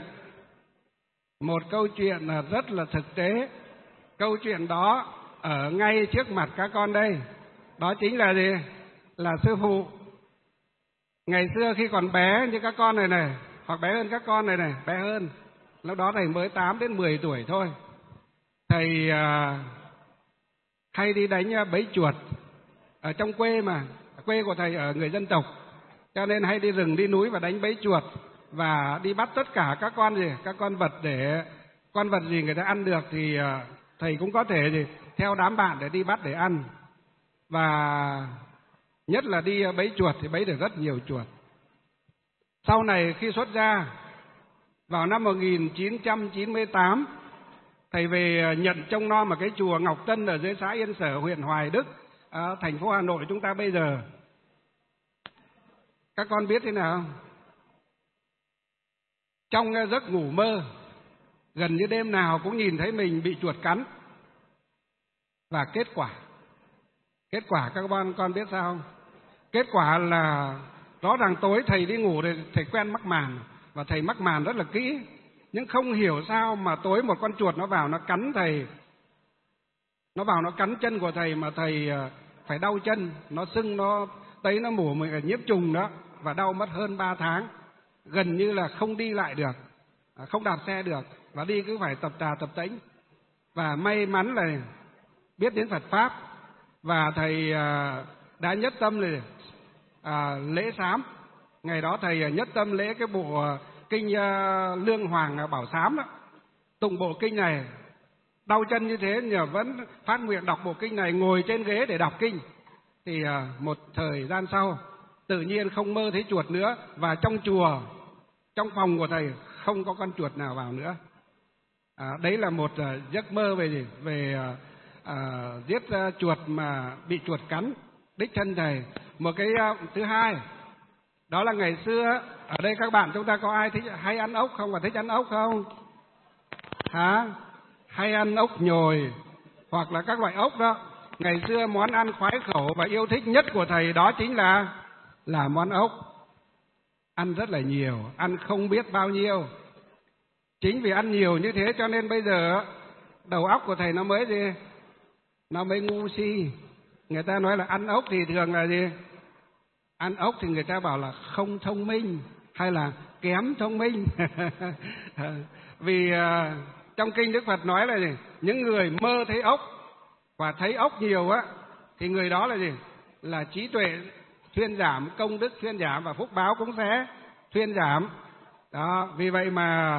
chuyện rất là thực tế. Câu chuyện đó ở ngay trước mặt các con đây. Đó chính là là sư phụ. Ngày xưa khi còn bé như các con này, hoặc bé hơn các con này, bé hơn, lúc đó thầy mới 8 đến 10 tuổi thôi. Thầy hay đi đánh bẫy chuột ở trong quê, mà quê của thầy ở người dân tộc, cho nên hay đi rừng đi núi và đánh bẫy chuột và đi bắt tất cả các con vật, để con vật gì người ta ăn được thì thầy cũng có thể theo đám bạn để đi bắt để ăn. Và nhất là đi bẫy chuột thì bẫy được rất nhiều chuột. Sau này khi xuất gia vào năm 1998, thầy về nhận trông nom ở cái chùa Ngọc Tân ở dưới xã Yên Sở, huyện Hoài Đức, thành phố Hà Nội chúng ta bây giờ. Các con biết thế nào? Trong giấc ngủ mơ, gần như đêm nào cũng nhìn thấy mình bị chuột cắn. Và kết quả các con biết sao không? Kết quả là rõ ràng tối thầy đi ngủ thì thầy quen mắc màn, và thầy mắc màn rất là kỹ. Nhưng không hiểu sao mà tối một con chuột nó vào nó cắn thầy. Nó vào nó cắn chân của thầy mà thầy phải đau chân, nó sưng, nó tấy, nó mủ mình nhiễm trùng đó, và đau mất hơn 3 tháng. Gần như là không đi lại được, không đạp xe được, và đi cứ phải tập tà tập tễnh. Và may mắn là biết đến Phật Pháp, và thầy đã nhất tâm lễ sám. Ngày đó thầy nhất tâm lễ cái bộ kinh Lương Hoàng Bảo Sám đó, tụng bộ kinh này. Đau chân như thế nhờ vẫn phát nguyện đọc bộ kinh này, ngồi trên ghế để đọc kinh. Thì một thời gian sau tự nhiên không mơ thấy chuột nữa, và trong chùa, trong phòng của thầy không có con chuột nào vào nữa. Đấy là một giấc mơ về giết chuột mà bị chuột cắn đích thân thầy. Một cái thứ hai đó là ngày xưa ở đây các bạn chúng ta có ai hay ăn ốc không, và thích ăn ốc không? Hay ăn ốc nhồi hoặc là các loại ốc đó. Ngày xưa món ăn khoái khẩu và yêu thích nhất của thầy đó chính là món ốc. Ăn rất là nhiều, ăn không biết bao nhiêu. Chính vì ăn nhiều như thế cho nên bây giờ đầu óc của thầy nó mới ngu si. Người ta nói là ăn ốc thì thường là gì? Ăn ốc thì người ta bảo là không thông minh hay là kém thông minh. Vì trong kinh Đức Phật nói là gì? Những người mơ thấy ốc và thấy ốc nhiều á thì người đó là gì? Là trí tuệ thuyên giảm, công đức thuyên giảm, và phúc báo cũng sẽ thuyên giảm. Đó, vì vậy mà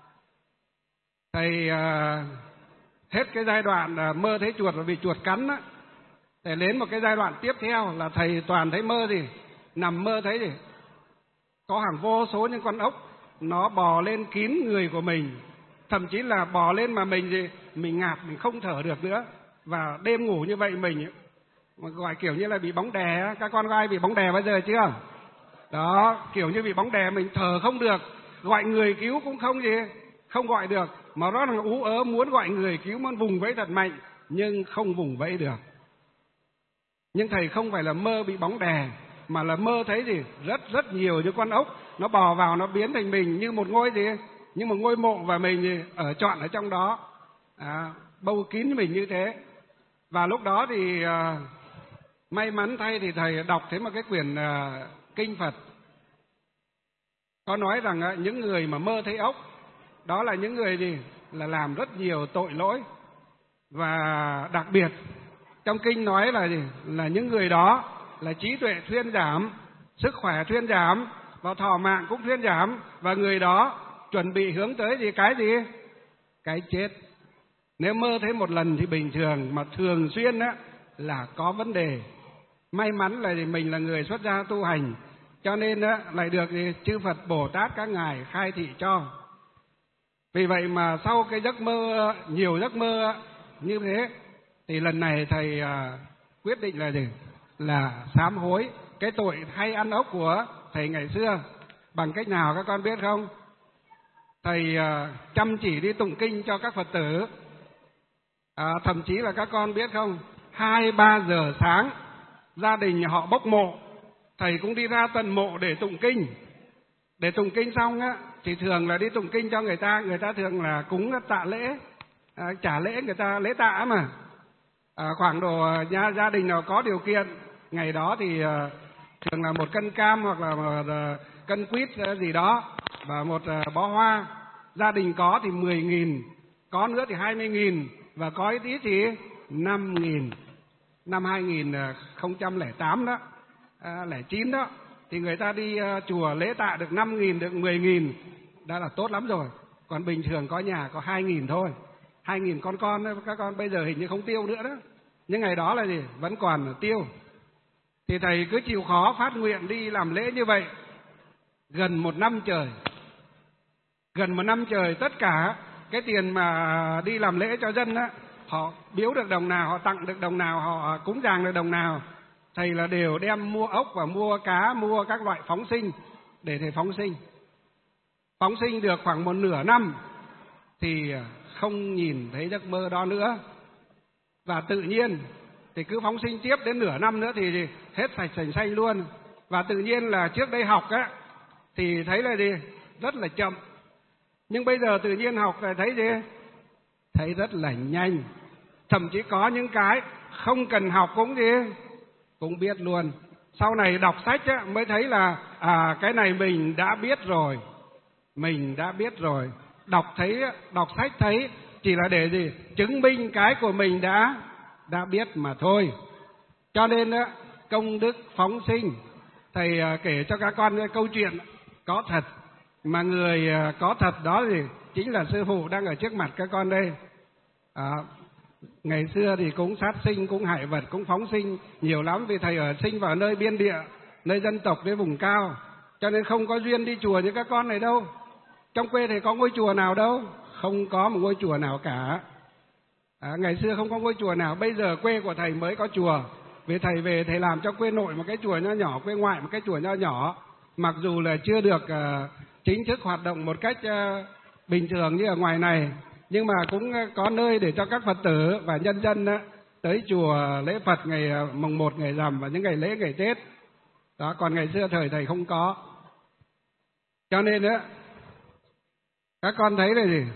thầy hết cái giai đoạn mơ thấy chuột và bị chuột cắn á, để đến một cái giai đoạn tiếp theo là thầy toàn thấy mơ gì? Nằm mơ thấy gì? Có hàng vô số những con ốc nó bò lên kín người của mình, thậm chí là bò lên mà mình ngạt, mình không thở được nữa. Và đêm ngủ như vậy mình gọi kiểu như là bị bóng đè. Các con có ai bị bóng đè bao giờ chưa? Đó, kiểu như bị bóng đè, mình thở không được, gọi người cứu cũng không gọi được, mà đó là ú ớ muốn gọi người cứu, muốn vùng vẫy thật mạnh nhưng không vùng vẫy được. Nhưng thầy không phải là mơ bị bóng đè, mà là mơ thấy gì? Rất nhiều những con ốc nó bò vào, nó biến thành mình như một ngôi mộ, và mình ở trọn ở trong đó, bâu kín mình như thế. Và lúc đó thì may mắn thay thì thầy đọc thấy một cái quyển kinh Phật có nói rằng những người mà mơ thấy ốc đó là những người gì? Là làm rất nhiều tội lỗi. Và đặc biệt trong kinh nói là gì? Là những người đó là trí tuệ thuyên giảm, sức khỏe thuyên giảm, và thọ mạng cũng thuyên giảm, và người đó chuẩn bị hướng tới cái chết. Nếu mơ thấy một lần thì bình thường, mà thường xuyên á là có vấn đề. May mắn là mình là người xuất gia tu hành, cho nên á lại được chư Phật Bồ Tát các ngài khai thị cho. Vì vậy mà sau cái giấc mơ, nhiều giấc mơ như thế, thì lần này thầy quyết định là gì? Là sám hối cái tội hay ăn ốc của thầy ngày xưa. Bằng cách nào các con biết không? Thầy chăm chỉ đi tụng kinh cho các Phật tử. Thậm chí là các con biết không, 2-3 giờ sáng gia đình họ bốc mộ, thầy cũng đi ra tận mộ để tụng kinh. Để tụng kinh xong á thì thường là đi tụng kinh cho người ta thường là cúng tạ lễ, trả lễ người ta, lễ tạ mà. Khoảng độ gia đình nào có điều kiện, ngày đó thì thường là 1 cân cam hoặc là 1 cân quýt gì đó, và 1 bó hoa. Gia đình có thì 10.000, có nữa thì 20.000, và có ít thì 5.000. Năm 2008 đó, 2009 đó, thì người ta đi chùa lễ tạ được 5.000, được 10.000, đã là tốt lắm rồi. Còn bình thường có nhà có 2.000 thôi. 2.000 con các con bây giờ hình như không tiêu nữa đó. Nhưng ngày đó là gì? Vẫn còn tiêu. Thì thầy cứ chịu khó phát nguyện đi làm lễ như vậy gần 1 năm trời. Gần 1 năm trời, tất cả cái tiền mà đi làm lễ cho dân á, họ biếu được đồng nào, họ tặng được đồng nào, họ cúng dường được đồng nào, thầy là đều đem mua ốc và mua cá, mua các loại phóng sinh để thầy phóng sinh. Phóng sinh được khoảng 1/2 năm thì không nhìn thấy giấc mơ đó nữa. Và tự nhiên thì cứ phóng sinh tiếp đến nửa năm nữa thì hết sạch sành xanh luôn. Và tự nhiên là trước đây học á thì thấy là gì? Rất là chậm. Nhưng bây giờ tự nhiên học là thấy gì? Thấy rất là nhanh. Thậm chí có những cái không cần học cũng gì? Cũng biết luôn. Sau này đọc sách á, mới thấy là cái này mình đã biết rồi. Mình đã biết rồi. Đọc sách thấy chỉ là để gì? Chứng minh cái của mình đã biết mà thôi. Cho nên á, công đức phóng sinh, thầy kể cho các con câu chuyện có thật. Mà người có thật đó thì chính là sư phụ đang ở trước mặt các con đây. Ngày xưa thì cũng sát sinh, cũng hại vật, cũng phóng sinh nhiều lắm. Vì thầy ở sinh vào nơi biên địa, nơi dân tộc, nơi vùng cao, cho nên không có duyên đi chùa như các con này đâu. Trong quê thầy có ngôi chùa nào đâu? Không có một ngôi chùa nào cả. Ngày xưa không có ngôi chùa nào. Bây giờ quê của thầy mới có chùa. Vì thầy về thầy làm cho quê nội một cái chùa nho nhỏ, quê ngoại một cái chùa nho nhỏ. Mặc dù là chưa được chính thức hoạt động một cách bình thường như ở ngoài này, nhưng mà cũng có nơi để cho các Phật tử và nhân dân tới chùa lễ Phật ngày mùng 1, ngày rằm và những ngày lễ, ngày Tết. Đó, còn ngày xưa thời thầy không có. Cho nên các con thấy là gì?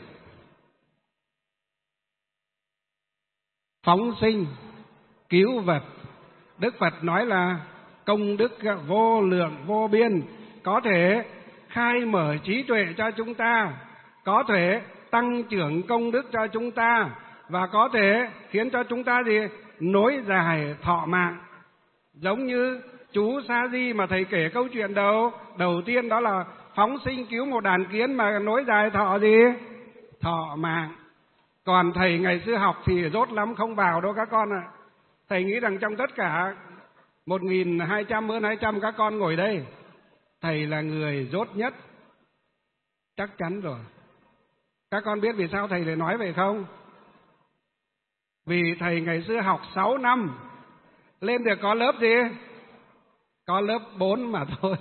Phóng sinh, cứu vật. Đức Phật nói là công đức vô lượng vô biên, có thể khai mở trí tuệ cho chúng ta, có thể tăng trưởng công đức cho chúng ta, và có thể khiến cho chúng ta gì? Nối dài thọ mạng. Giống như chú Sa Di mà thầy kể câu chuyện đầu tiên, đó là phóng sinh cứu một đàn kiến mà nối dài thọ gì? Thọ mạng. Còn thầy ngày xưa học thì dốt lắm, không vào đâu các con ạ. Thầy nghĩ rằng trong tất cả 1.200 hơn 200 các con ngồi đây, thầy là người dốt nhất. Chắc chắn rồi. Các con biết vì sao thầy lại nói vậy không? Vì thầy ngày xưa học 6 năm, lên được có lớp gì? Có lớp 4 mà thôi.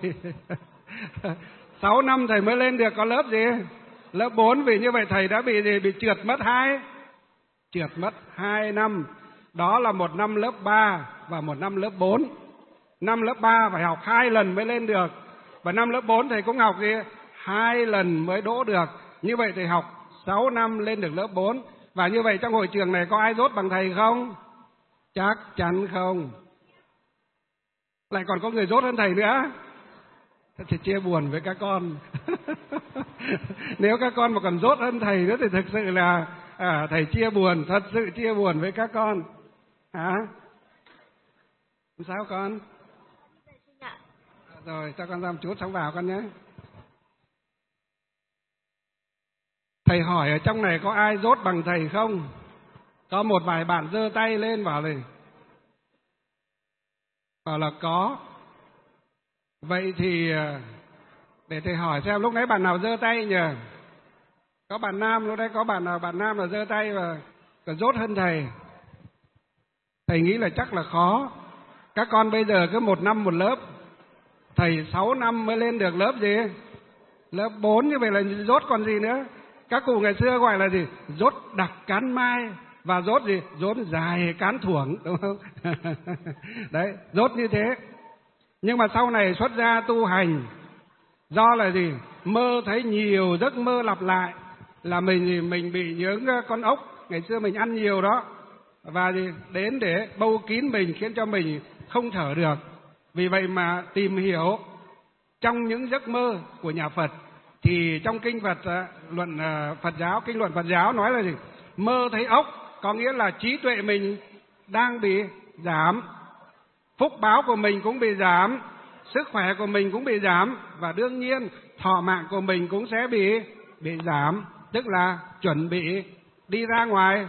6 năm thầy mới lên được có lớp gì? Lớp 4. Vì như vậy thầy đã bị gì? Bị trượt mất 2 năm. Đó là 1 năm lớp 3 và 1 năm lớp 4. Năm lớp 3 phải học 2 lần mới lên được. Và năm lớp 4 thầy cũng học gì? 2 lần mới đỗ được. Như vậy thầy học 6 năm lên được lớp 4. Và như vậy trong hội trường này có ai dốt bằng thầy không? Chắc chắn không. Lại còn có người dốt hơn thầy nữa. Thì chia buồn với các con. Nếu các con mà còn dốt hơn thầy nữa thì thực sự là thầy chia buồn, thật sự chia buồn với các con. Sao con? Rồi cho con ra một chút xong vào con nhé. Thầy hỏi ở trong này có ai dốt bằng thầy không? Có một vài bạn giơ tay lên bảo là có. Vậy thì để thầy hỏi xem lúc nãy bạn nào giơ tay nhỉ? Có bạn nam, lúc đấy có bạn nam là giơ tay và còn dốt hơn thầy. Thầy nghĩ là chắc là khó. Các con bây giờ cứ 1 năm 1 lớp, thầy 6 năm mới lên được lớp gì? Lớp 4, như vậy là dốt còn gì nữa. Các cụ ngày xưa gọi là gì? Dốt đặc cán mai và dốt gì? Dốt dài cán thuổng, đúng không? Đấy, dốt như thế. Nhưng mà sau này xuất gia tu hành, do là gì? Mơ thấy nhiều giấc mơ lặp lại, là mình bị những con ốc ngày xưa mình ăn nhiều đó, và gì? Đến để bâu kín mình, khiến cho mình không thở được. Vì vậy mà tìm hiểu trong những giấc mơ của nhà Phật, thì trong kinh Phật luận Phật giáo, kinh luận Phật giáo nói là gì? Mơ thấy ốc có nghĩa là trí tuệ mình đang bị giảm. phúc báo của mình cũng bị giảm, sức khỏe của mình cũng bị giảm, và đương nhiên thọ mạng của mình cũng sẽ bị giảm, tức là chuẩn bị đi ra ngoài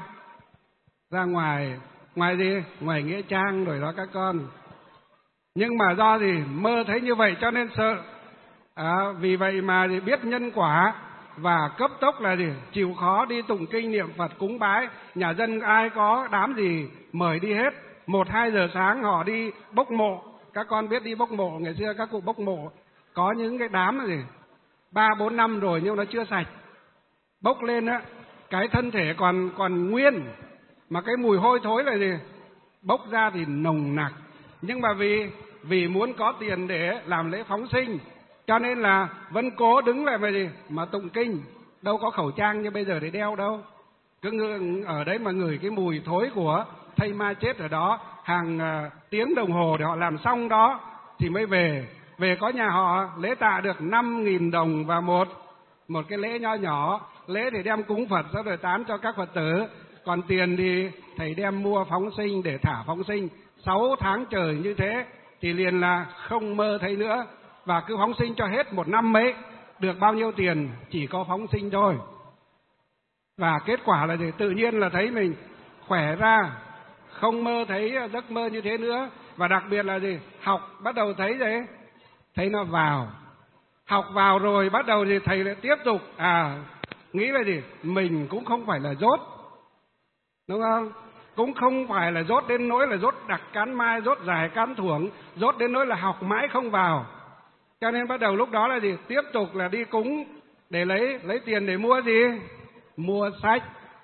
gì? Ngoài nghĩa trang rồi đó các con. Nhưng mà do gì mơ thấy như vậy cho nên sợ. Vì vậy mà thì biết nhân quả và cấp tốc là gì? Chịu khó đi tụng kinh niệm Phật cúng bái. Nhà dân ai có đám gì mời đi hết. 1-2 giờ sáng họ đi bốc mộ. Các con biết đi bốc mộ, ngày xưa các cụ bốc mộ có những cái đám là gì 3-4 năm rồi nhưng nó chưa sạch. Bốc lên á, cái thân thể còn nguyên, mà cái mùi hôi thối là gì? Bốc ra thì nồng nặc. Nhưng mà vì muốn có tiền để làm lễ phóng sinh, cho nên là vẫn cố đứng lại mà gì? Mà tụng kinh. Đâu có khẩu trang như bây giờ để đeo đâu. Cứ ở đấy mà ngửi cái mùi thối của thây ma chết ở đó, hàng tiếng đồng hồ để họ làm xong đó thì mới về. Về có nhà họ lễ tạ được 5.000 đồng và một cái lễ nho nhỏ. Lễ thì đem cúng Phật sau rồi tán cho các Phật tử. Còn tiền thì thầy đem mua phóng sinh để thả phóng sinh. 6 tháng trời như thế thì liền là không mơ thấy nữa. Và cứ phóng sinh cho hết 1 năm ấy, được bao nhiêu tiền chỉ có phóng sinh thôi. Và kết quả là gì? Tự nhiên là thấy mình khỏe ra, không mơ thấy giấc mơ như thế nữa. Và đặc biệt là gì? Học bắt đầu thấy gì? Thấy nó vào. Học vào rồi bắt đầu thì thầy lại tiếp tục nghĩ là gì? Mình cũng không phải là dốt, đúng không? Cũng không phải là dốt đến nỗi là dốt đặc cán mai, dốt dài cán thuổng, dốt đến nỗi là học mãi không vào. Cho nên bắt đầu lúc đó là gì? Tiếp tục là đi cúng để lấy tiền để mua gì? Mua sách.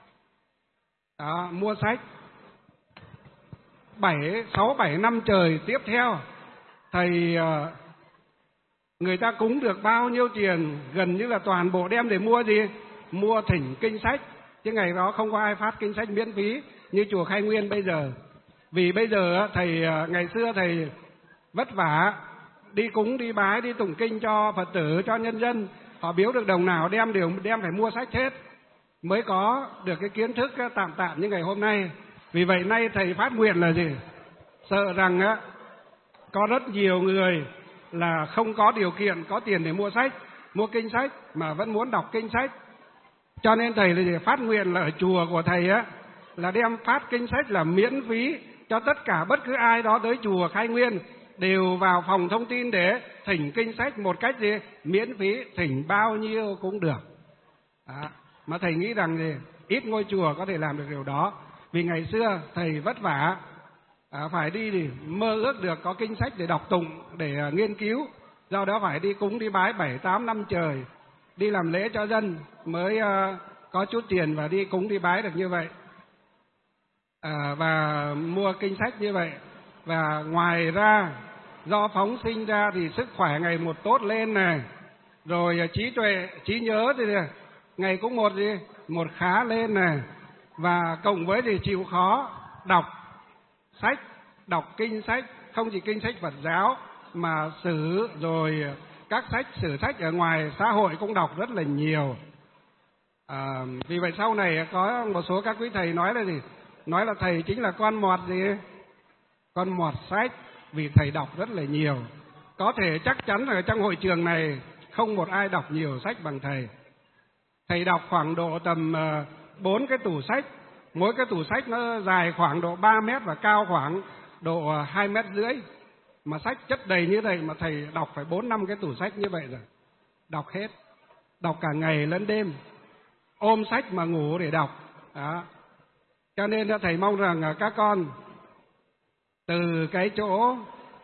Mua sách. 6-7 năm trời tiếp theo, thầy người ta cúng được bao nhiêu tiền gần như là toàn bộ đem để mua gì? Mua thỉnh kinh sách. Chứ ngày đó không có ai phát kinh sách miễn phí như chùa Khai Nguyên bây giờ. Vì bây giờ thầy, ngày xưa thầy vất vả đi cúng, đi bái, đi tụng kinh cho Phật tử, cho nhân dân, họ biếu được đồng nào đem phải mua sách hết mới có được cái kiến thức tạm như ngày hôm nay. Vì vậy nay thầy phát nguyện là gì? Sợ rằng có rất nhiều người là không có điều kiện, có tiền để mua sách, mua kinh sách mà vẫn muốn đọc kinh sách. Cho nên thầy là gì? Phát nguyện là ở chùa của thầy là đem phát kinh sách là miễn phí cho tất cả bất cứ ai đó tới chùa Khai Nguyên đều vào phòng thông tin để thỉnh kinh sách một cách gì? Miễn phí, thỉnh bao nhiêu cũng được. Mà thầy nghĩ rằng gì? Ít ngôi chùa có thể làm được điều đó. Vì ngày xưa thầy vất vả phải đi thì mơ ước được có kinh sách để đọc tụng, để nghiên cứu. Do đó phải đi cúng đi bái 7-8 năm trời, đi làm lễ cho dân mới có chút tiền và đi cúng đi bái được như vậy, và mua kinh sách như vậy. Và ngoài ra do phóng sinh ra thì sức khỏe ngày một tốt lên này, rồi trí tuệ, trí nhớ thì ngày cũng một khá lên này. Và cộng với thì chịu khó đọc sách, đọc kinh sách, không chỉ kinh sách Phật giáo mà sử rồi các sử sách ở ngoài xã hội cũng đọc rất là nhiều. Vì vậy sau này có một số các quý thầy nói là gì? Nói là thầy chính là con mọt gì? Con mọt sách, vì thầy đọc rất là nhiều. Có thể chắc chắn là trong hội trường này không một ai đọc nhiều sách bằng thầy. Thầy đọc khoảng độ tầm 4 cái tủ sách, mỗi cái tủ sách nó dài khoảng độ 3 mét và cao khoảng độ 2,5 mét. Mà sách chất đầy như vậy mà thầy đọc phải 4-5 cái tủ sách như vậy rồi. Đọc hết, đọc cả ngày lẫn đêm, ôm sách mà ngủ để đọc. Cho nên thầy mong rằng các con từ cái chỗ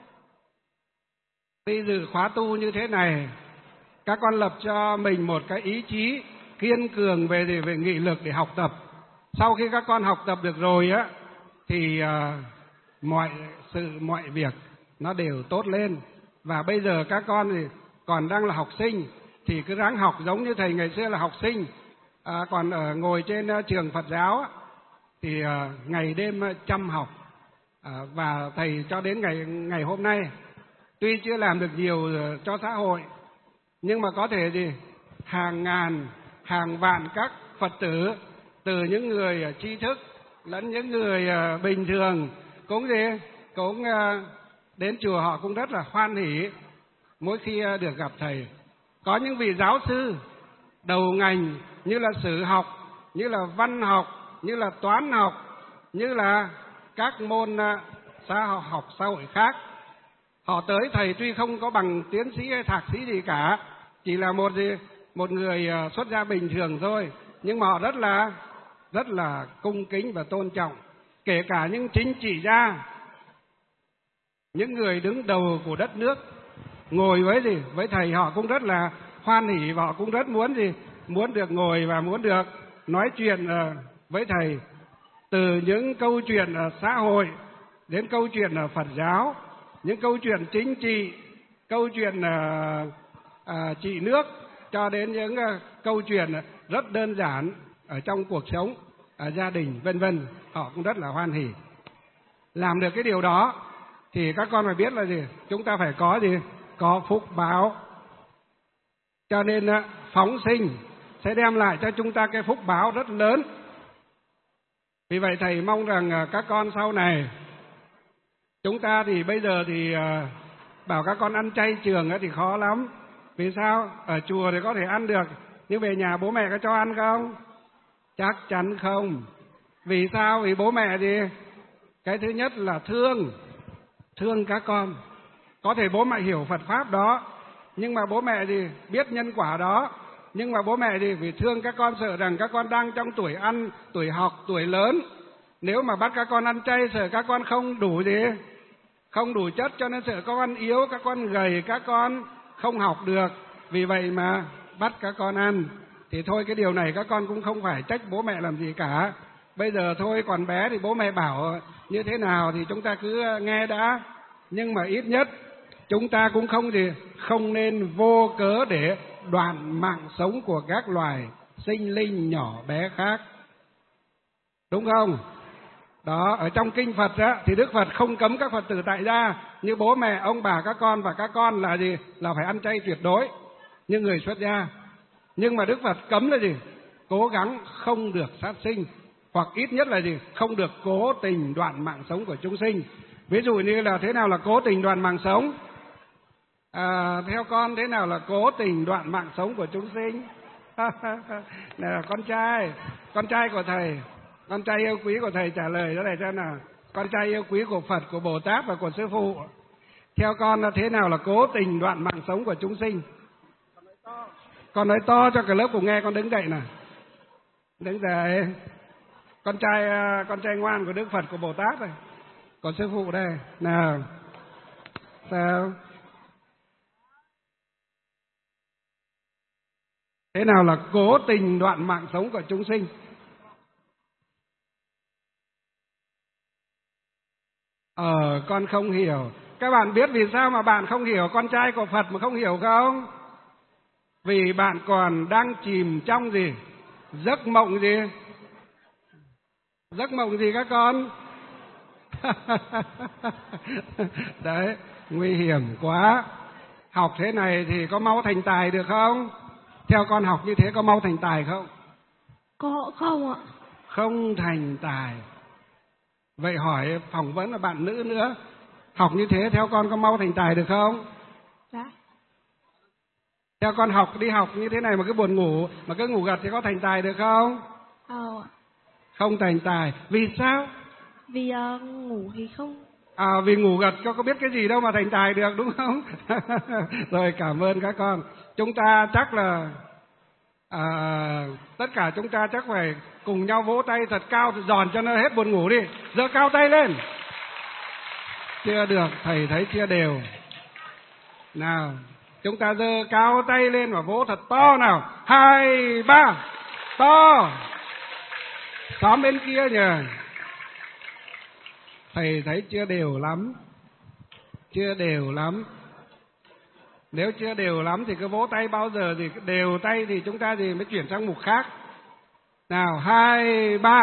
đi dự khóa tu như thế này, các con lập cho mình một cái ý chí kiên cường về nghị lực để học tập. Sau khi các con học tập được rồi thì mọi việc nó đều tốt lên. Và bây giờ các con thì còn đang là học sinh thì cứ ráng học giống như thầy ngày xưa là học sinh. Còn ngồi trên trường Phật giáo thì ngày đêm chăm học. Và thầy cho đến ngày hôm nay tuy chưa làm được nhiều cho xã hội, nhưng mà có thể gì hàng ngàn, hàng vạn các Phật tử, từ những người tri thức lẫn những người bình thường cũng đến chùa họ cũng rất là hoan hỉ mỗi khi được gặp thầy. Có những vị giáo sư đầu ngành như là sử học, như là văn học, như là toán học, như là các môn xã học xã hội khác. Họ tới thầy tuy không có bằng tiến sĩ hay thạc sĩ gì cả, chỉ là một người xuất gia bình thường thôi, nhưng mà họ rất là cung kính và tôn trọng. Kể cả những chính trị gia, những người đứng đầu của đất nước ngồi với thầy, họ cũng rất là hoan hỉ và họ cũng rất muốn được ngồi và muốn được nói chuyện với thầy. Từ những câu chuyện xã hội đến câu chuyện Phật giáo, những câu chuyện chính trị, câu chuyện trị nước, cho đến những câu chuyện rất đơn giản ở trong cuộc sống, gia đình, vân vân, họ cũng rất là hoan hỉ. Làm được cái điều đó thì các con phải biết là gì? Chúng ta phải có gì? Có phúc báo. Cho nên phóng sinh sẽ đem lại cho chúng ta cái phúc báo rất lớn. Vì vậy thầy mong rằng các con sau này, chúng ta thì bây giờ thì bảo các con ăn chay trường thì khó lắm. Vì sao? Ở chùa thì có thể ăn được, nhưng về nhà bố mẹ có cho ăn không? Chắc chắn không. Vì sao? Vì bố mẹ thì cái thứ nhất là thương các con. Có thể bố mẹ hiểu Phật Pháp đó, nhưng mà bố mẹ thì biết nhân quả đó. Nhưng mà bố mẹ thì vì thương các con, sợ rằng các con đang trong tuổi ăn, tuổi học, tuổi lớn. Nếu mà bắt các con ăn chay, sợ các con không đủ chất, cho nên sợ các con yếu, các con gầy, các con không học được. Vì vậy mà bắt các con ăn. Thì thôi, cái điều này các con cũng không phải trách bố mẹ làm gì cả. Bây giờ thôi, còn bé thì bố mẹ bảo như thế nào thì chúng ta cứ nghe đã. Nhưng mà ít nhất chúng ta cũng không nên vô cớ để đoạn mạng sống của các loài sinh linh nhỏ bé khác. Đúng không? Đó, ở trong kinh Phật á, thì Đức Phật không cấm các Phật tử tại gia như bố mẹ, ông bà, các con và các con là gì? Là phải ăn chay tuyệt đối như người xuất gia. Nhưng mà Đức Phật cấm là gì? Cố gắng không được sát sinh, hoặc ít nhất là gì? Không được cố tình đoạn mạng sống của chúng sinh. Ví dụ như là thế nào là cố tình đoạn mạng sống? Theo con thế nào là cố tình đoạn mạng sống của chúng sinh? Này là con trai của thầy, con trai yêu quý của thầy trả lời đó này cho nào. Con trai yêu quý của Phật, của Bồ Tát và của Sư Phụ. Theo con là thế nào là cố tình đoạn mạng sống của chúng sinh? Con nói to cho cả lớp cùng nghe. Con đứng dậy nào. Đứng dậy. Con trai ngoan của Đức Phật, của Bồ Tát này, còn Sư Phụ đây. Nào. Sao? Thế nào là cố tình đoạn mạng sống của chúng sinh? Con không hiểu. Các bạn biết vì sao mà bạn không hiểu, con trai của Phật mà không hiểu không? Vì bạn còn đang chìm trong gì? Giấc mộng gì? Giấc mộng gì các con? Đấy, nguy hiểm quá. Học thế này thì có mau thành tài được không? Theo con học như thế có mau thành tài không? Có không ạ? Không thành tài. Vậy hỏi phỏng vấn là bạn nữ nữa. Học như thế theo con có mau thành tài được không? Dạ. Theo con đi học như thế này mà cứ buồn ngủ, mà cứ ngủ gật thì có thành tài được không? Không ạ. Không thành tài. Vì sao? Vì ngủ thì không. Vì ngủ gật có biết cái gì đâu mà thành tài được, đúng không? Rồi, cảm ơn các con. Chúng ta chắc là tất cả chúng ta chắc phải cùng nhau vỗ tay thật cao, thật giòn cho nó hết buồn ngủ đi. Giơ cao tay lên. Chưa được, thầy thấy chưa đều. Nào, chúng ta giơ cao tay lên và vỗ thật to nào. 2, 3, to. Xóm bên kia nhờ. Thầy thấy chưa đều lắm. Chưa đều lắm. Nếu chưa đều lắm thì cứ vỗ tay, bao giờ thì đều tay thì chúng ta thì mới chuyển sang mục khác. Nào, 2, 3.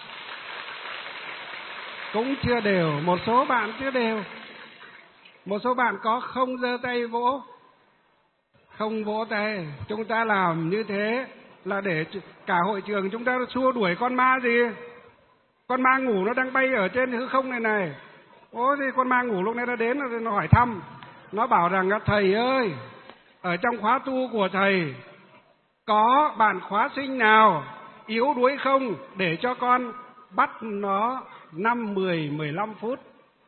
Cũng chưa đều, một số bạn chưa đều. Một số bạn có không giơ tay vỗ. Không vỗ tay. Chúng ta làm như thế là để cả hội trường chúng ta xua đuổi con ma gì? Con ma ngủ nó đang bay ở trên hư không này. Ôi thì con Ma Ngủ lúc này nó đến nó hỏi thăm, nó bảo rằng thầy ơi, ở trong khóa tu của thầy có bạn khóa sinh nào yếu đuối không, để cho con bắt nó 5, 10, 15 phút.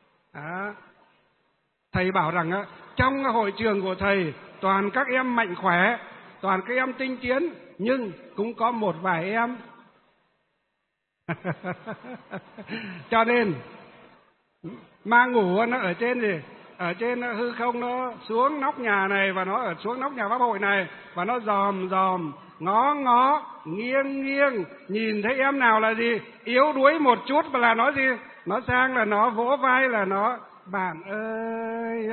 Thầy bảo rằng trong hội trường của thầy toàn các em mạnh khỏe, toàn các em tinh tiến, nhưng cũng có một vài em cho nên Ma Ngủ nó ở trên gì? Ở trên hư không, nó xuống nóc nhà này và nó ở xuống nóc nhà pháp hội này, và nó dòm ngó nghiêng nhìn thấy em nào là gì yếu đuối một chút mà là nó gì, nó sang là nó vỗ vai, là nó bạn ơi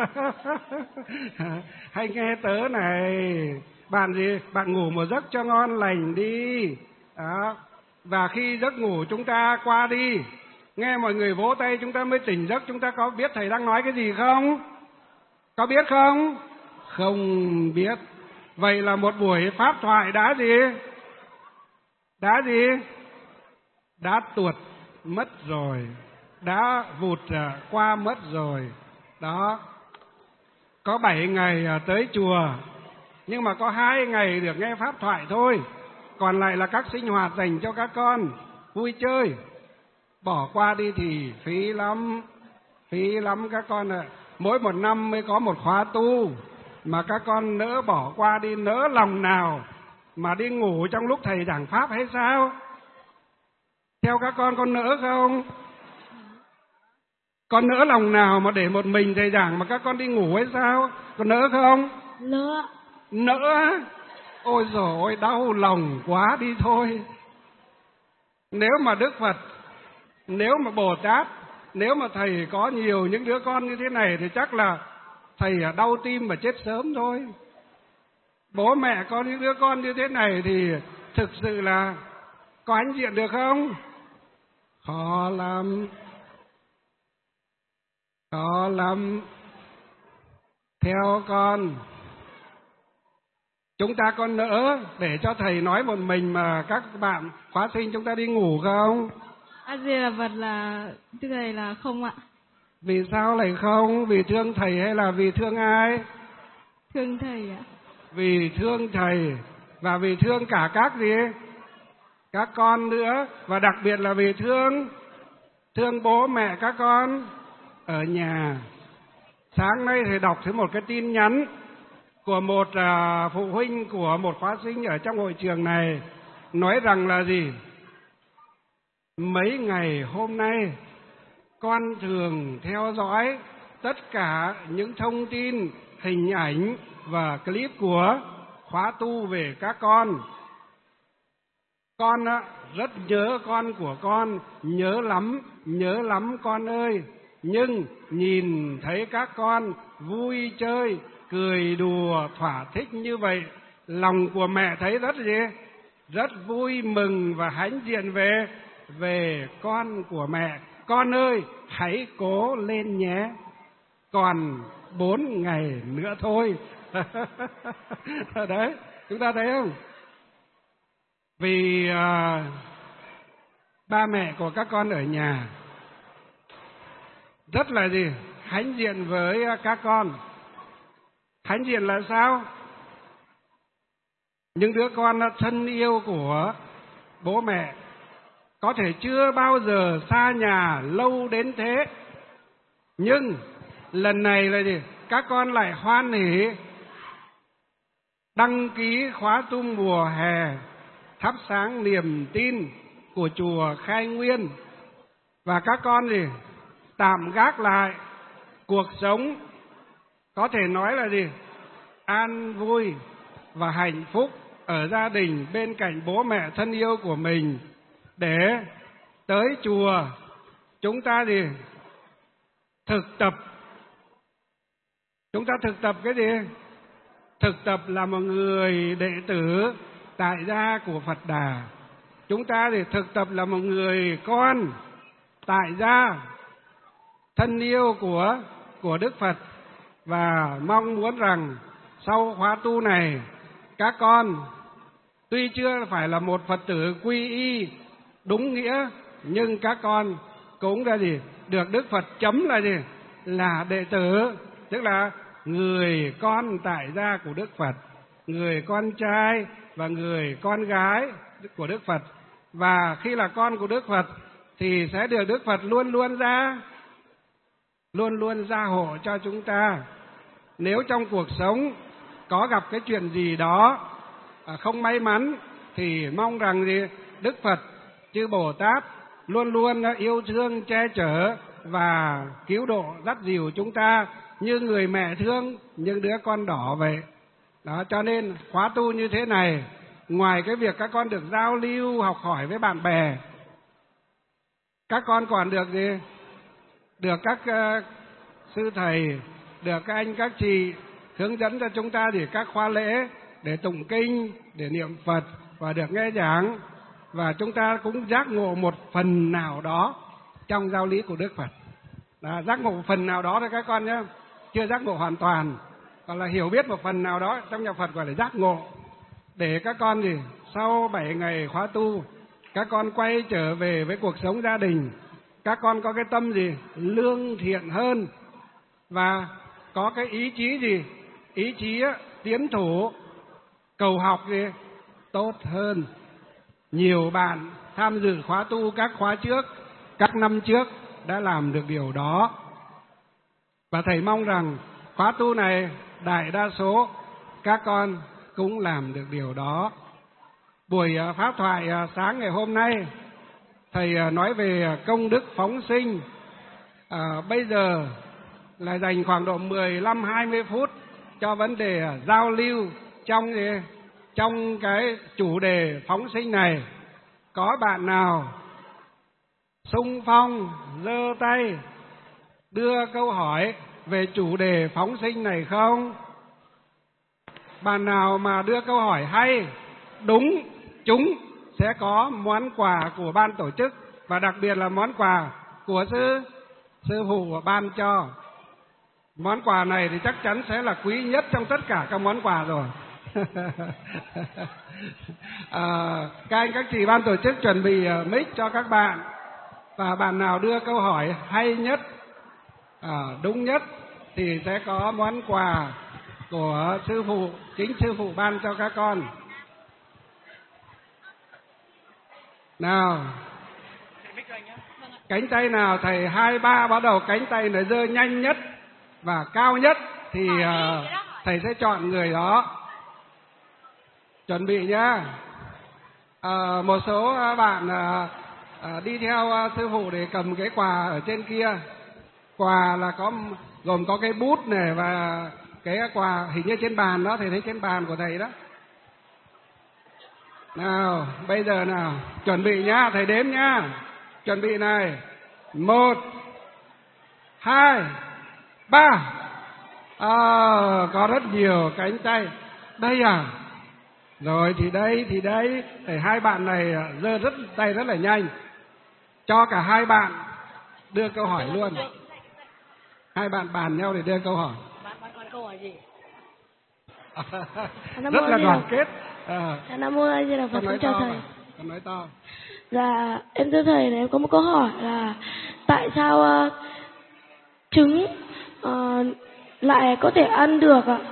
hãy nghe tớ này, bạn gì, bạn ngủ một giấc cho ngon lành đi. Đó. Và khi giấc ngủ chúng ta qua đi, nghe mọi người vỗ tay chúng ta mới tỉnh giấc, chúng ta có biết thầy đang nói cái gì không? Có biết không? Không biết. Vậy là một buổi pháp thoại đã gì? Đã tuột mất rồi, đã vụt qua mất rồi. Đó. Có 7 ngày tới chùa, nhưng mà có 2 ngày được nghe pháp thoại thôi. Còn lại là các sinh hoạt dành cho các con vui chơi. Bỏ qua đi thì phí lắm các con ạ. Mỗi một năm mới có một khóa tu, mà các con nỡ bỏ qua đi, nỡ lòng nào mà đi ngủ trong lúc thầy giảng pháp hay sao? Theo các con nỡ không? Con nỡ lòng nào mà để một mình thầy giảng mà các con đi ngủ hay sao? Con nỡ không? Nỡ. Ôi dồi ôi, đau lòng quá đi thôi. Nếu mà Đức Phật, nếu mà Bồ Tát, nếu mà thầy có nhiều những đứa con như thế này thì chắc là thầy đau tim và chết sớm thôi. Bố mẹ có những đứa con như thế này thì thực sự là có hãnh diện được không? Khó lắm. Theo con, chúng ta còn nỡ để cho thầy nói một mình mà các bạn khóa sinh chúng ta đi ngủ không? A Di Đà Phật là thưa thầy là không ạ. Vì sao lại không? Vì thương thầy hay là vì thương ai? Thương thầy ạ. Vì thương thầy và vì thương cả các gì? Các con nữa, và đặc biệt là vì thương bố mẹ các con ở nhà. Sáng nay thầy đọc thấy một cái tin nhắn của một phụ huynh của một khóa sinh ở trong hội trường này, nói rằng là gì? Mấy ngày hôm nay con thường theo dõi tất cả những thông tin, hình ảnh và clip của khóa tu về các con. Con rất nhớ con của con, nhớ lắm con ơi. Nhưng nhìn thấy các con vui chơi, cười đùa, thỏa thích như vậy, lòng của mẹ thấy rất gì? Rất vui mừng và hãnh diện về con của mẹ. Con ơi, hãy cố lên nhé. Còn 4 ngày nữa thôi. Đấy, chúng ta thấy không? Vì ba mẹ của các con ở nhà rất là gì? Hãnh diện với các con. Hãnh diện là sao? Những đứa con thân yêu của bố mẹ có thể chưa bao giờ xa nhà lâu đến thế, nhưng lần này là gì? Các con lại hoan hỉ đăng ký khóa tu mùa hè thắp sáng niềm tin của chùa Khai Nguyên, và các con gì? Tạm gác lại cuộc sống, có thể nói là gì? An vui và hạnh phúc ở gia đình bên cạnh bố mẹ thân yêu của mình, để tới chùa chúng ta gì? Thực tập. Chúng ta thực tập cái gì? Thực tập là một người đệ tử tại gia của Phật Đà. Chúng ta thì thực tập là một người con tại gia thân yêu của Đức Phật, và mong muốn rằng sau khóa tu này các con tuy chưa phải là một Phật tử quy y đúng nghĩa, nhưng các con cũng đã gì? được Đức Phật chấm là gì? Là đệ tử, tức là người con tại gia của Đức Phật, người con trai và người con gái của Đức Phật. Và khi là con của Đức Phật thì sẽ được Đức Phật luôn luôn gia hộ cho chúng ta. Nếu trong cuộc sống có gặp cái chuyện gì đó không may mắn thì mong rằng gì? Đức Phật, chư Bồ Tát luôn luôn yêu thương, che chở và cứu độ, dắt dìu chúng ta như người mẹ thương những đứa con đỏ vậy. Đó, cho nên khóa tu như thế này, ngoài cái việc các con được giao lưu, học hỏi với bạn bè, các con còn được gì? Được các sư thầy, được các anh các chị hướng dẫn cho chúng ta thì các khóa lễ để tụng kinh, để niệm Phật và được nghe giảng. Và chúng ta cũng giác ngộ một phần nào đó trong giáo lý của Đức Phật. Đó, giác ngộ một phần nào đó thôi các con nhé, chưa giác ngộ hoàn toàn. Còn là hiểu biết một phần nào đó trong nhà Phật gọi là giác ngộ. Để các con gì? Sau 7 ngày khóa tu, các con quay trở về với cuộc sống gia đình. Các con có cái tâm gì? Lương thiện hơn. Và có cái ý chí gì? Ý chí tiến thủ, cầu học gì? Tốt hơn. Nhiều bạn tham dự khóa tu các khóa trước, các năm trước đã làm được điều đó. Và thầy mong rằng khóa tu này đại đa số các con cũng làm được điều đó. Buổi pháp thoại sáng ngày hôm nay, thầy nói về công đức phóng sinh. Bây giờ là dành khoảng độ 15-20 phút cho vấn đề giao lưu trong cái chủ đề phóng sinh này. Có bạn nào xung phong giơ tay đưa câu hỏi về chủ đề phóng sinh này không? Bạn nào mà đưa câu hỏi hay, đúng, chúng sẽ có món quà của ban tổ chức, và đặc biệt là món quà của sư phụ ban cho. Món quà này thì chắc chắn sẽ là quý nhất trong tất cả các món quà rồi. Các anh các chị ban tổ chức chuẩn bị mic cho các bạn, và bạn nào đưa câu hỏi hay nhất, đúng nhất thì sẽ có món quà của chính sư phụ ban cho các con. Nào, cánh tay nào thầy 2-3 bắt đầu cánh tay này giơ nhanh nhất và cao nhất thì thầy sẽ chọn người đó. Chuẩn bị nhá. Một số bạn đi theo sư phụ để cầm cái quà ở trên kia. Quà là gồm có cái bút này và cái quà hình như trên bàn đó, thầy thấy trên bàn của thầy đó. Nào, bây giờ nào, chuẩn bị nhá, thầy đếm nhá. Chuẩn bị này. 1, 2, 3. Có rất nhiều cánh tay. Đây à? Rồi thì đây, để hai bạn này giơ tay rất là nhanh. Cho cả hai bạn đưa câu hỏi luôn. Hai bạn bàn nhau để đưa câu hỏi. Bạn còn câu hỏi gì? Rất là đoàn kết. Nam mô A Di Đà Phật. Chào thầy. Con nói to. Dạ, em thưa thầy, em có một câu hỏi là tại sao trứng lại có thể ăn được ạ?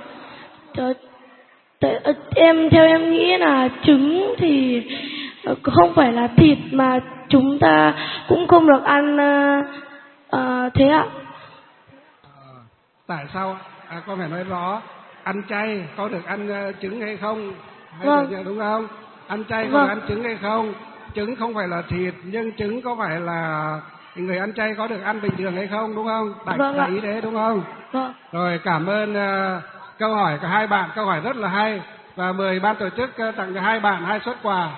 Theo em nghĩ là trứng thì không phải là thịt, mà chúng ta cũng không được ăn thế ạ. Tại sao? Con phải nói rõ. Ăn chay có được ăn trứng hay không? Vâng. Đúng không? Ăn chay có được ăn trứng hay không? Trứng không phải là thịt, nhưng trứng có phải là người ăn chay có được ăn bình thường hay không, đúng không? Đại ý thế đúng không? Vâng. Rồi, cảm ơn câu hỏi của hai bạn, câu hỏi rất là hay, và mời ban tổ chức tặng cho hai bạn 2 suất quà.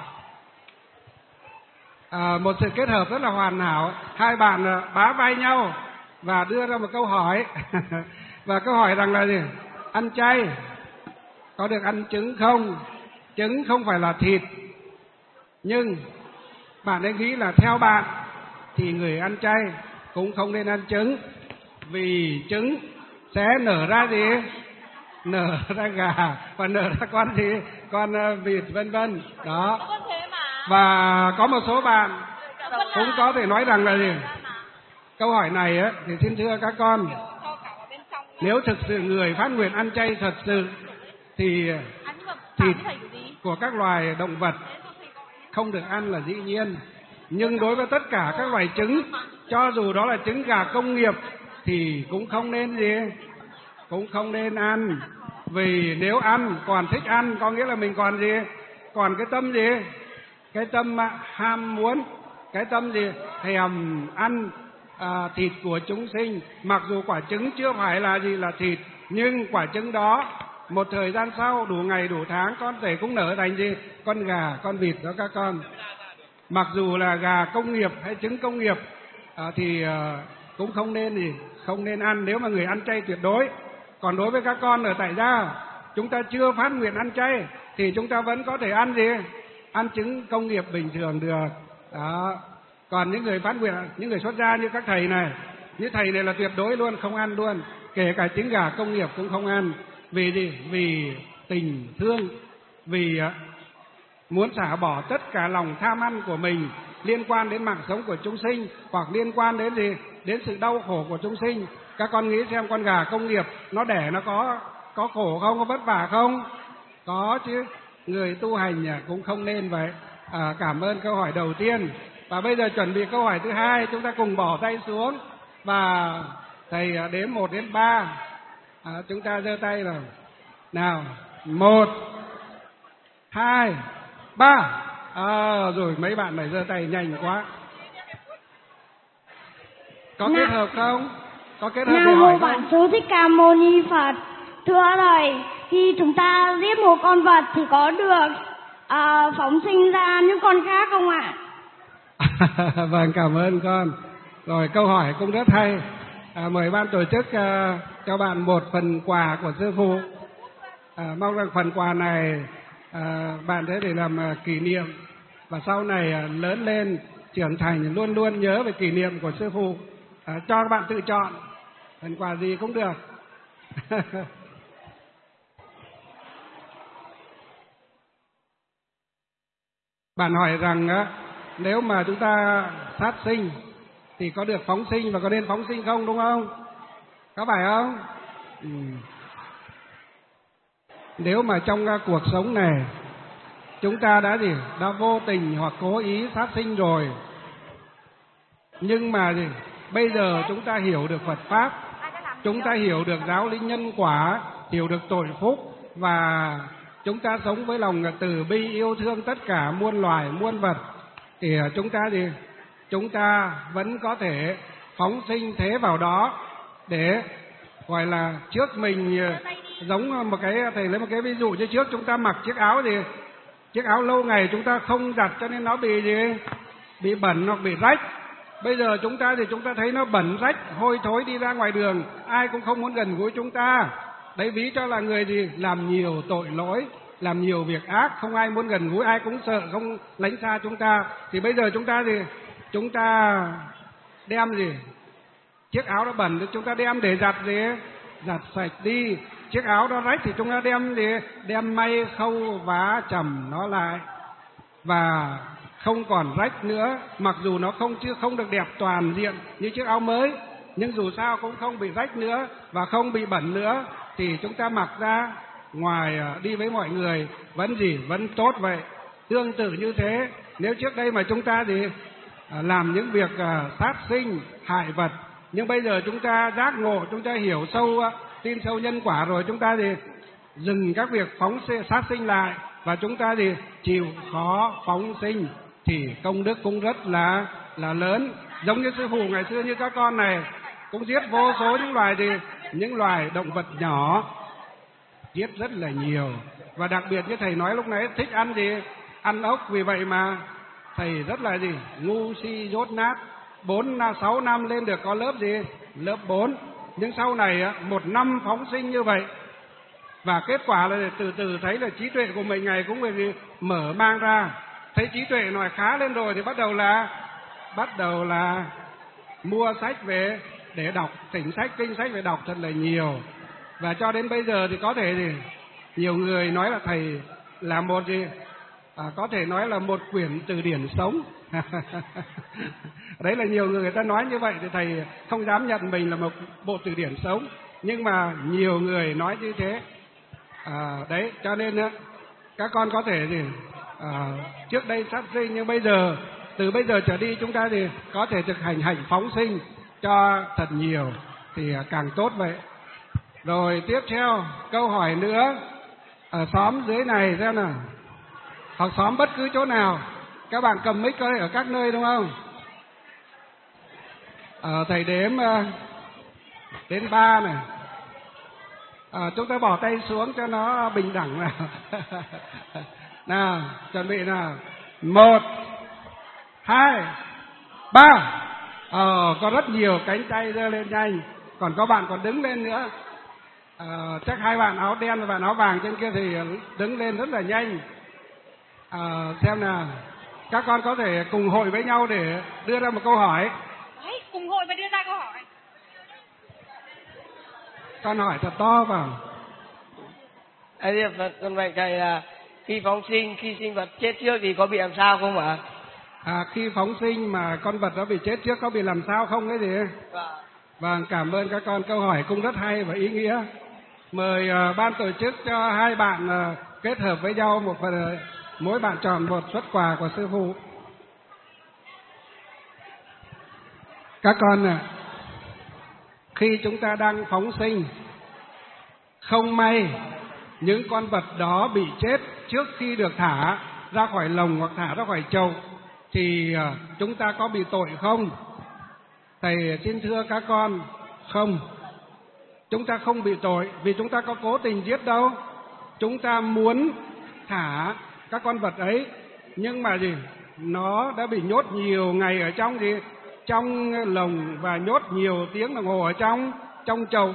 Một sự kết hợp rất là hoàn hảo. Hai bạn bá vai nhau và đưa ra một câu hỏi. Và câu hỏi rằng là gì? Ăn chay có được ăn trứng không? Trứng không phải là thịt, nhưng bạn ấy nghĩ là theo bạn thì người ăn chay cũng không nên ăn trứng, vì trứng sẽ nở ra gì? Nở ra gà và nở ra con gì? Con vịt vân vân. Đó. Và có một số bạn cũng có thể nói rằng là gì? câu hỏi này á, thì xin thưa các con, nếu thực sự người phát nguyện ăn chay thật sự thì thịt của các loài động vật không được ăn là dĩ nhiên. Nhưng đối với tất cả các loài trứng, cho dù đó là trứng gà công nghiệp thì cũng không nên gì? Cũng không nên ăn. Vì nếu ăn, còn thích ăn, có nghĩa là mình còn gì? Còn cái tâm gì? Cái tâm ham muốn, cái tâm gì? Thèm ăn thịt của chúng sinh. Mặc dù quả trứng chưa phải là gì là thịt, nhưng quả trứng đó một thời gian sau, đủ ngày đủ tháng, con thể cũng nở thành gì? Con gà, con vịt đó các con. Mặc dù là gà công nghiệp hay trứng công nghiệp thì cũng không nên gì? Không nên ăn nếu mà người ăn chay tuyệt đối. Còn đối với các con ở tại gia, chúng ta chưa phát nguyện ăn chay thì chúng ta vẫn có thể ăn gì? Ăn trứng công nghiệp bình thường được. Đó. Còn những người phát nguyện, những người xuất gia như các thầy này, như thầy này là tuyệt đối luôn, không ăn luôn. Kể cả trứng gà công nghiệp cũng không ăn. Vì gì? Vì tình thương, vì muốn xả bỏ tất cả lòng tham ăn của mình liên quan đến mạng sống của chúng sinh, hoặc liên quan đến gì? Đến sự đau khổ của chúng sinh. Các con nghĩ xem, con gà công nghiệp nó đẻ nó có khổ không, có vất vả không? Có chứ. Người tu hành cũng không nên vậy. Cảm ơn câu hỏi đầu tiên. Và bây giờ chuẩn bị câu hỏi thứ hai, chúng ta cùng bỏ tay xuống và thầy đếm 1 đến 3. Chúng ta giơ tay nào. Nào, 1, 2, 3. Rồi mấy bạn này giơ tay nhanh quá. Có kết hợp không? Có kết hợp để hỏi không? Bản Sư Thích Ca Mâu Ni Phật. Thưa thầy, khi chúng ta giết một con vật thì có được phóng sinh ra những con khác không ạ? Vâng, cảm ơn con. Rồi, câu hỏi cũng rất hay. Mời ban tổ chức cho bạn một phần quà của sư phụ. Mong rằng phần quà này bạn sẽ để làm kỷ niệm, và sau này lớn lên trưởng thành luôn luôn nhớ về kỷ niệm của sư phụ. Cho các bạn tự chọn phần quà gì cũng được. Bạn hỏi rằng nếu mà chúng ta sát sinh thì có được phóng sinh và có nên phóng sinh không, đúng không? Có phải không? Nếu mà trong cuộc sống này chúng ta đã vô tình hoặc cố ý sát sinh rồi, nhưng mà bây giờ chúng ta hiểu được Phật Pháp, chúng ta hiểu được giáo lý nhân quả, hiểu được tội phúc, và chúng ta sống với lòng từ bi yêu thương tất cả muôn loài muôn vật, thì chúng ta vẫn có thể phóng sinh thế vào đó để gọi là trước mình, giống một cái, thầy lấy một cái ví dụ như trước chúng ta mặc chiếc áo chiếc áo lâu ngày chúng ta không giặt cho nên nó bị bẩn hoặc bị rách. Bây giờ chúng ta thấy nó bẩn rách hôi thối, đi ra ngoài đường ai cũng không muốn gần gũi chúng ta. Đấy, ví cho là người làm nhiều tội lỗi, làm nhiều việc ác, không ai muốn gần gũi, ai cũng sợ, không lánh xa chúng ta. Thì bây giờ chúng ta đem chiếc áo đó bẩn thì chúng ta đem để giặt sạch đi. Chiếc áo đó rách thì chúng ta đem may khâu vá chầm nó lại và không còn rách nữa. Mặc dù nó không được đẹp toàn diện như chiếc áo mới, nhưng dù sao cũng không bị rách nữa và không bị bẩn nữa, thì chúng ta mặc ra ngoài đi với mọi người vẫn tốt vậy. Tương tự như thế, nếu trước đây mà chúng ta làm những việc sát sinh hại vật, nhưng bây giờ chúng ta giác ngộ, chúng ta hiểu sâu, tin sâu nhân quả rồi, chúng ta dừng các việc sát sinh lại, và chúng ta chịu khó phóng sinh, thì công đức cũng rất là lớn. Giống như sư phụ ngày xưa, như các con này cũng giết vô số những loài động vật nhỏ, giết rất là nhiều. Và đặc biệt như thầy nói lúc nãy, thích ăn ốc, vì vậy mà thầy rất là ngu si dốt nát. 4-6 năm lên được có lớp 4, nhưng sau này 1 năm phóng sinh như vậy, và kết quả là từ từ thấy là trí tuệ của mình ngày cũng mở mang ra. Thấy trí tuệ nói khá lên rồi thì bắt đầu là mua sách về để đọc, thỉnh sách, kinh sách về đọc thật là nhiều. Và cho đến bây giờ thì có thể nhiều người nói là thầy là một có thể nói là một quyển từ điển sống. Đấy là nhiều người ta nói như vậy thì thầy không dám nhận mình là một bộ từ điển sống, nhưng mà nhiều người nói như thế. Đấy, cho nên các con có thể thì trước đây sát sinh, nhưng bây giờ từ bây giờ trở đi chúng ta thì có thể thực hành hạnh phóng sinh cho thật nhiều thì càng tốt vậy. Rồi tiếp theo câu hỏi nữa ở xóm dưới này xem nào, hoặc xóm bất cứ chỗ nào, các bạn cầm mic ở các nơi đúng không? Thầy đếm đến 3 này. Chúng ta bỏ tay xuống cho nó bình đẳng nào. Nào, chuẩn bị nào. 1, 2, 3. Có rất nhiều cánh tay giơ lên nhanh. Còn có bạn còn đứng lên nữa. Chắc hai bạn áo đen và bạn áo vàng trên kia thì đứng lên rất là nhanh. Xem nào, các con có thể cùng hội với nhau để đưa ra một câu hỏi. Đấy, cùng hội và đưa ra câu hỏi. Con hỏi thật to vào. Con vậy thầy là khi phóng sinh, khi sinh vật chết trước thì có bị làm sao không ạ? Khi phóng sinh mà con vật đó bị chết trước có bị làm sao không ấy gì? Vâng, cảm ơn các con, câu hỏi cũng rất hay và ý nghĩa. Mời ban tổ chức cho hai bạn kết hợp với nhau một phần, mỗi bạn chọn một suất quà của sư phụ. Các con khi chúng ta đang phóng sinh, không may những con vật đó bị chết trước khi được thả ra khỏi lồng hoặc thả ra khỏi chậu thì chúng ta có bị tội không? Thầy xin thưa các con, không. Chúng ta không bị tội vì chúng ta có cố tình giết đâu. Chúng ta muốn thả các con vật ấy, nhưng mà nó đã bị nhốt nhiều ngày ở trong lồng và nhốt nhiều tiếng đồng hồ ở trong chậu.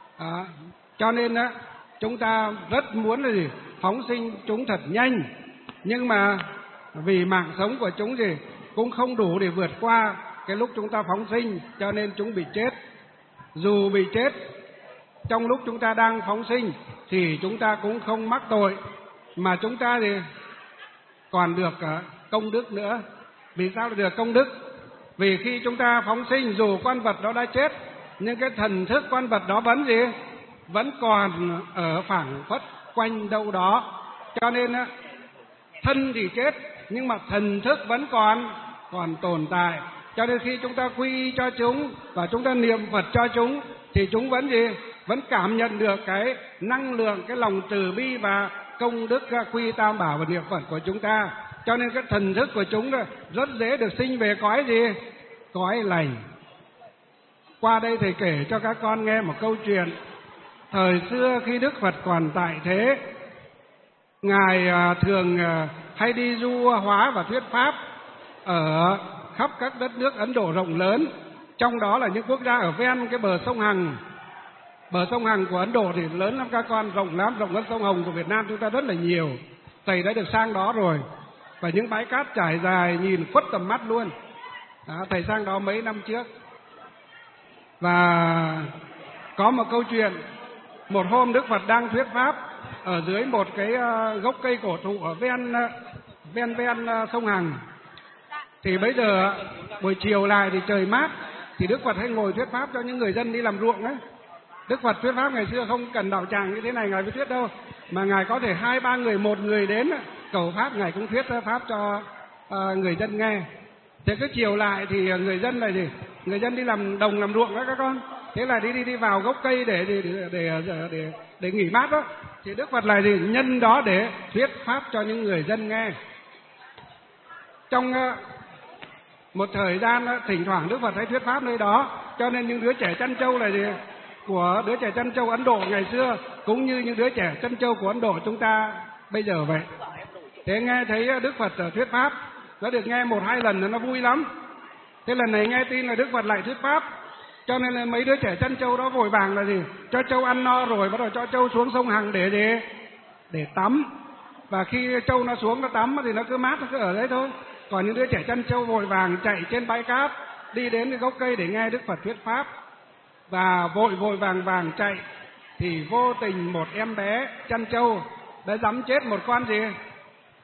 Cho nên chúng ta rất muốn là phóng sinh chúng thật nhanh, nhưng mà vì mạng sống của chúng cũng không đủ để vượt qua cái lúc chúng ta phóng sinh, cho nên chúng bị chết. Dù bị chết trong lúc chúng ta đang phóng sinh thì chúng ta cũng không mắc tội, mà chúng ta thì còn được công đức nữa. Vì sao được công đức? Vì khi chúng ta phóng sinh, dù con vật đó đã chết, nhưng cái thần thức con vật đó vẫn còn ở phảng phất quanh đâu đó. Cho nên thân thì chết nhưng mà thần thức vẫn còn tồn tại. Cho nên khi chúng ta quy cho chúng và chúng ta niệm Phật cho chúng thì chúng vẫn cảm nhận được cái năng lượng, cái lòng từ bi và công đức quy tam bảo và niệm Phật của chúng ta. Cho nên cái thần thức của chúng rất dễ được sinh về cõi lành. Qua đây thầy kể cho các con nghe một câu chuyện. Thời xưa khi Đức Phật còn tại thế, Ngài thường hay đi du hóa và thuyết pháp ở khắp các đất nước Ấn Độ rộng lớn, trong đó là những quốc gia ở ven cái bờ sông Hằng. Bờ sông Hằng của Ấn Độ thì lớn lắm các con, rộng lắm, rộng hơn sông Hồng của Việt Nam chúng ta rất là nhiều. Thầy đã được sang đó rồi, và những bãi cát trải dài nhìn khuất tầm mắt luôn. Thầy sang đó mấy năm trước. Và có một câu chuyện, một hôm Đức Phật đang thuyết pháp ở dưới một cái gốc cây cổ thụ ở ven sông Hằng. Thì bây giờ buổi chiều lại thì trời mát, thì Đức Phật hay ngồi thuyết pháp cho những người dân đi làm ruộng ấy. Đức Phật thuyết pháp ngày xưa không cần đạo tràng như thế này Ngài mới thuyết đâu, mà Ngài có thể 2-3 người, một người đến cầu pháp, Ngài cũng thuyết pháp cho người dân nghe. Thế cái chiều lại thì người dân là người dân đi làm đồng làm ruộng đó các con. Thế là đi vào gốc cây để nghỉ mát đó. Thì Đức Phật là nhân đó để thuyết pháp cho những người dân nghe. Trong một thời gian thỉnh thoảng Đức Phật hay thuyết pháp nơi đó, cho nên những đứa trẻ chăn trâu là của đứa trẻ chăn trâu Ấn Độ ngày xưa cũng như những đứa trẻ chăn trâu của Ấn Độ chúng ta bây giờ vậy. Thế nghe thấy Đức Phật thuyết pháp, nó được nghe 1-2 lần nó vui lắm. Thế lần này nghe tin là Đức Phật lại thuyết pháp, cho nên là mấy đứa trẻ chăn trâu đó vội vàng là cho trâu ăn no rồi bắt đầu cho trâu xuống sông Hằng để tắm. Và khi trâu nó xuống nó tắm thì nó cứ mát, nó cứ ở đấy thôi. Còn những đứa trẻ chăn trâu vội vàng chạy trên bãi cát đi đến cái gốc cây để nghe Đức Phật thuyết pháp. Và vội vàng chạy thì vô tình một em bé chăn trâu đã giẫm chết một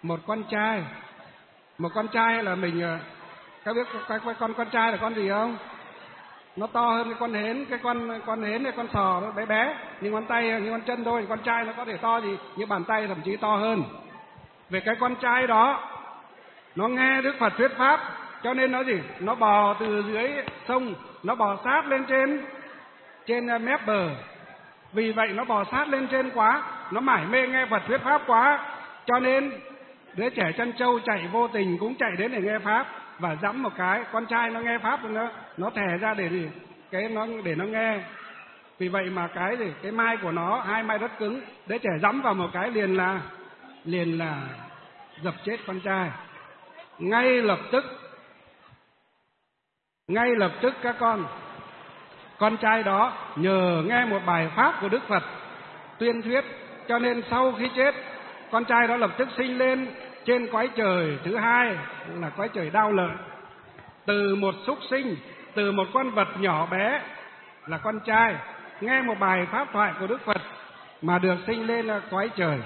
một con trai. Một con trai là mình, các biết cái con trai là con gì không? Nó to hơn cái con hến, con hến này, con sò nó bé bé, nhưng ngón tay, như con chân thôi. Con trai nó có thể to gì như bàn tay, thậm chí to hơn. Về cái con trai đó, nó nghe Đức Phật thuyết pháp, cho nên nó gì? Nó bò từ dưới sông, nó bò sát lên trên mép bờ. Vì vậy nó bò sát lên trên quá, nó mải mê nghe Phật thuyết pháp quá, cho nên đứa trẻ chăn trâu chạy vô tình cũng chạy đến để nghe pháp, và giẫm một cái. Con trai nó nghe pháp nó thè ra để nó nghe. Vì vậy mà cái mai của nó, hai mai rất cứng, đứa trẻ giẫm vào một cái liền là dập chết con trai. Ngay lập tức các con trai đó nhờ nghe một bài pháp của Đức Phật tuyên thuyết, cho nên sau khi chết, con trai đó lập tức sinh lên trên cõi trời thứ hai, là cõi trời Đao Lợi. Từ một súc sinh, từ một con vật nhỏ bé là con trai, nghe một bài pháp thoại của Đức Phật mà được sinh lên cõi trời.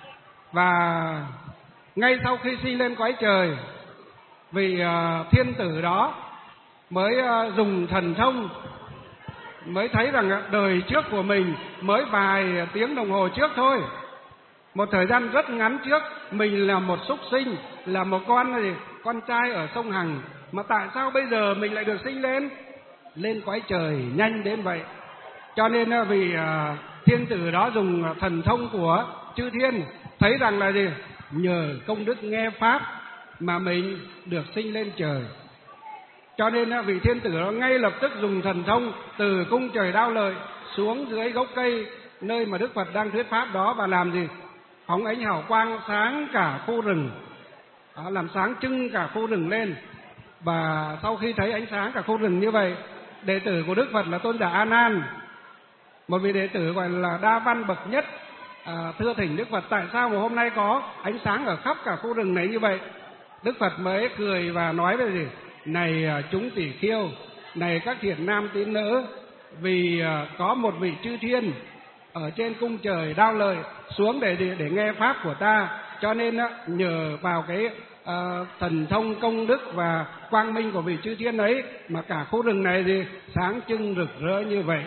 Và ngay sau khi sinh lên cõi trời, vì thiên tử đó mới dùng thần thông, mới thấy rằng đời trước của mình mới vài tiếng đồng hồ trước thôi, một thời gian rất ngắn trước, mình là một súc sinh, là một con trai ở sông Hằng, mà tại sao bây giờ mình lại được sinh lên cõi trời nhanh đến vậy? Cho nên vì thiên tử đó dùng thần thông của chư thiên, thấy rằng là gì? Nhờ công đức nghe pháp mà mình được sinh lên trời. Cho nên vị thiên tử đó ngay lập tức dùng thần thông từ cung trời Đao Lợi xuống dưới gốc cây nơi mà Đức Phật đang thuyết pháp đó, và làm gì? Phóng ánh hào quang sáng cả khu rừng, làm sáng trưng cả khu rừng lên. Và sau khi thấy ánh sáng cả khu rừng như vậy, đệ tử của Đức Phật là tôn giả A Nan, một vị đệ tử gọi là đa văn bậc nhất, thưa thỉnh Đức Phật tại sao mà hôm nay có ánh sáng ở khắp cả khu rừng này như vậy. Đức Phật mới cười và nói về gì? Này chúng tỷ khiêu, này các thiện nam tín nữ, vì có một vị chư thiên ở trên cung trời Đao Lợi xuống để nghe pháp của ta, cho nên nhờ vào cái thần thông công đức và quang minh của vị chư thiên ấy mà cả khu rừng này sáng trưng rực rỡ như vậy.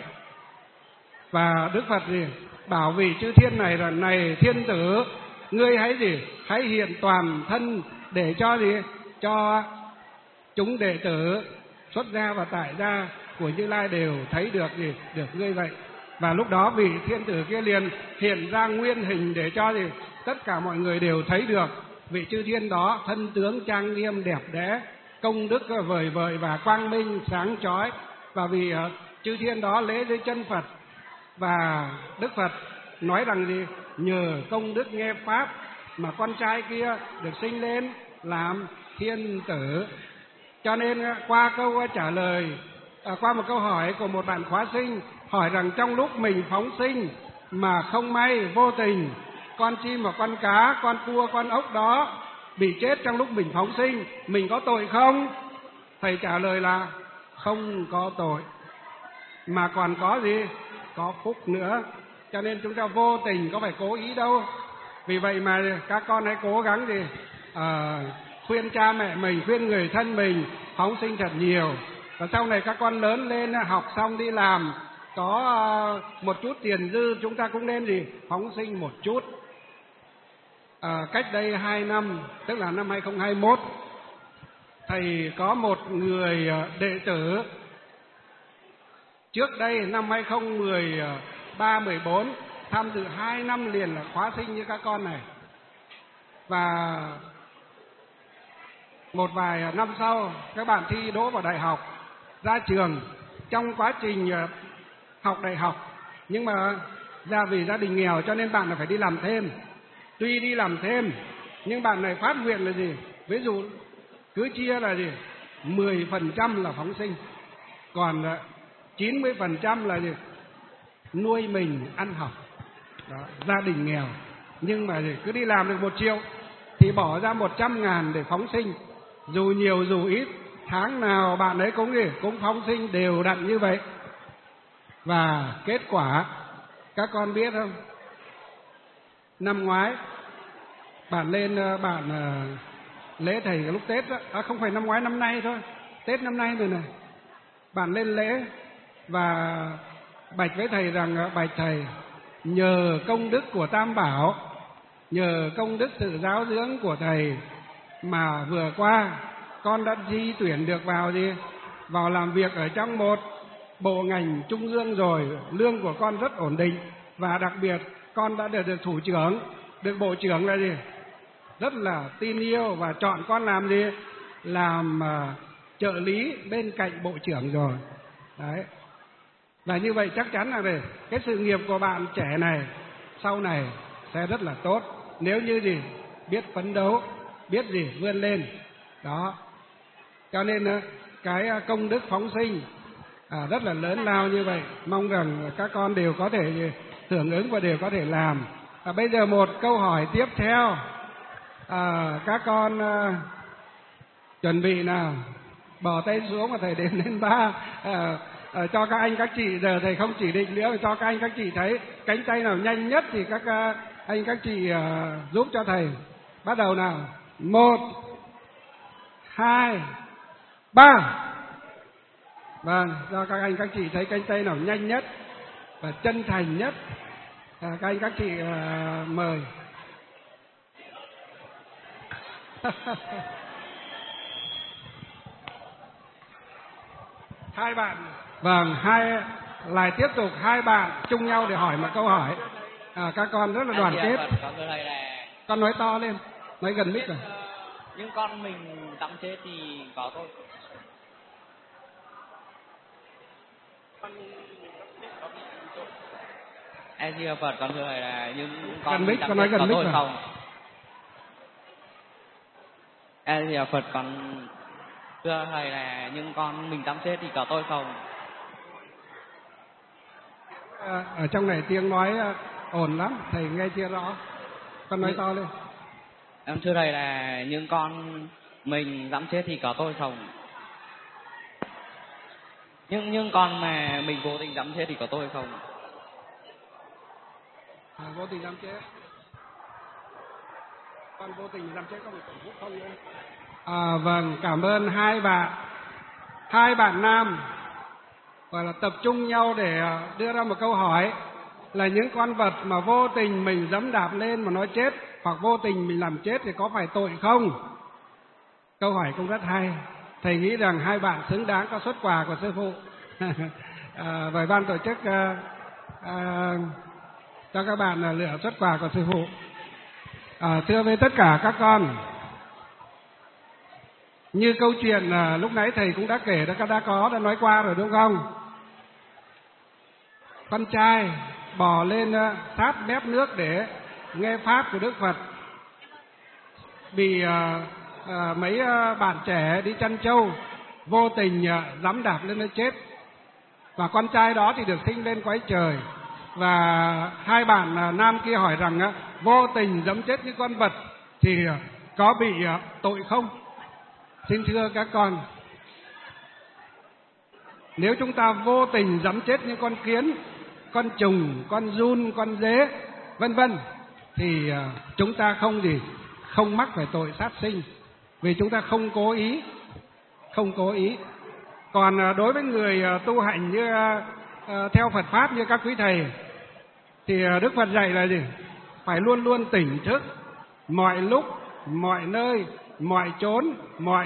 Và Đức Phật bảo vị chư thiên này là: này thiên tử, ngươi hãy hiện toàn thân để cho chúng đệ tử xuất gia và tại gia của Như Lai đều thấy được ngươi vậy. Và lúc đó vị thiên tử kia liền hiện ra nguyên hình để cho tất cả mọi người đều thấy được vị chư thiên đó thân tướng trang nghiêm đẹp đẽ, công đức vời vợi và quang minh sáng chói. Và vì chư thiên đó lễ dưới chân Phật, và Đức Phật nói rằng nhờ công đức nghe pháp mà con trai kia được sinh lên làm thiên tử. Cho nên qua câu trả lời, qua một câu hỏi của một bạn khóa sinh hỏi rằng trong lúc mình phóng sinh mà không may vô tình con chim và con cá, con cua, con ốc đó bị chết trong lúc mình phóng sinh, mình có tội không? Thầy trả lời là không có tội, mà còn có phúc nữa. Cho nên chúng ta vô tình, có phải cố ý đâu. Vì vậy mà các con hãy cố gắng khuyên cha mẹ mình, khuyên người thân mình phóng sinh thật nhiều. Và sau này các con lớn lên, học xong đi làm, có một chút tiền dư, chúng ta cũng nên phóng sinh một chút. Cách đây 2 năm, tức là năm 2021, thầy có một người đệ tử trước đây năm 2013-14 tham dự 2 năm liền là khóa sinh như các con này. Và một vài năm sau các bạn thi đỗ vào đại học, ra trường. Trong quá trình học đại học, nhưng mà vì gia đình nghèo cho nên bạn là phải đi làm thêm. Tuy đi làm thêm nhưng bạn này phát nguyện là ví dụ cứ chia là 10% là phóng sinh, còn 90% là nuôi mình ăn học. Đó, gia đình nghèo nhưng mà cứ đi làm được 1 triệu thì bỏ ra 100.000 để phóng sinh, dù nhiều dù ít, tháng nào bạn ấy cũng phóng sinh đều đặn như vậy. Và kết quả các con biết không? Năm ngoái bạn lên bạn lễ thầy lúc Tết đó, không phải năm ngoái năm nay thôi, Tết năm nay rồi này, bạn lên lễ và bạch với thầy rằng bạch thầy, nhờ công đức của Tam Bảo, nhờ công đức sự giáo dưỡng của thầy mà vừa qua con đã di tuyển được vào làm việc ở trong một bộ ngành trung ương rồi, lương của con rất ổn định, và đặc biệt con đã được thủ trưởng, được bộ trưởng là rất là tin yêu và chọn con làm trợ lý bên cạnh bộ trưởng rồi. Đấy. Và như vậy chắc chắn là cái sự nghiệp của bạn trẻ này sau này sẽ rất là tốt, nếu như biết phấn đấu, biết vươn lên. Đó. Cho nên cái công đức phóng sinh rất là lớn lao như vậy, mong rằng các con đều có thể hưởng ứng và đều có thể làm. Bây giờ một câu hỏi tiếp theo, các con chuẩn bị nào, bỏ tay xuống và thầy đếm lên 3, cho các anh các chị, giờ thầy không chỉ định nữa, cho các anh các chị thấy cánh tay nào nhanh nhất thì các anh các chị giúp cho thầy. Bắt đầu nào, 1, 2, 3. Vâng, cho các anh các chị thấy cánh tay nào nhanh nhất và chân thành nhất. Các anh các chị mời. Hai bạn. Vâng, lại tiếp tục 2 bạn chung nhau để hỏi một câu hỏi. Các con rất là đoàn kết. Con nói to lên, nói gần mic rồi. Nhưng con mình tắm chết thì có thôi. Em Di Phật, con thưa thầy là nhưng con mình tắm chết có tôi không? Em Di Phật, con thưa thầy là nhưng con mình tắm chết thì có tôi không? Ở trong này tiếng nói ồn lắm, thầy nghe chưa rõ. Con nói to lên. Em thưa thầy là nhưng con mình dám chết thì có tôi không? Nhưng con mà mình vô tình dám chết thì có tôi không? Vô tình dám chết. Con vô tình dám chết có bị tổn phúc không nữa? Vâng, cảm ơn 2 bạn. 2 bạn nam gọi là tập trung nhau để đưa ra một câu hỏi là những con vật mà vô tình mình giẫm đạp lên mà nó chết, hoặc vô tình mình làm chết thì có phải tội không? Câu hỏi cũng rất hay. Thầy nghĩ rằng 2 bạn xứng đáng có suất quà của sư phụ. Vậy ban tổ chức cho các bạn lựa suất quà của sư phụ. Thưa với tất cả các con, như câu chuyện lúc nãy thầy cũng đã kể, đã nói qua rồi đúng không? Con trai bò lên sát mép nước để nghe pháp của Đức Phật, bị mấy bạn trẻ đi chăn trâu vô tình giẫm đạp lên nó chết, và con trai đó thì được sinh lên cõi trời. Và 2 bạn nam kia hỏi rằng vô tình giẫm chết những con vật thì có bị tội không? Xin thưa các con, nếu chúng ta vô tình giẫm chết những con kiến, con trùng, con giun, con dế, vân vân, thì chúng ta không mắc phải tội sát sinh, vì chúng ta không cố ý. Còn đối với người tu hành như theo Phật pháp như các quý thầy thì Đức Phật dạy là phải luôn luôn tỉnh thức, mọi lúc, mọi nơi, mọi chốn, mọi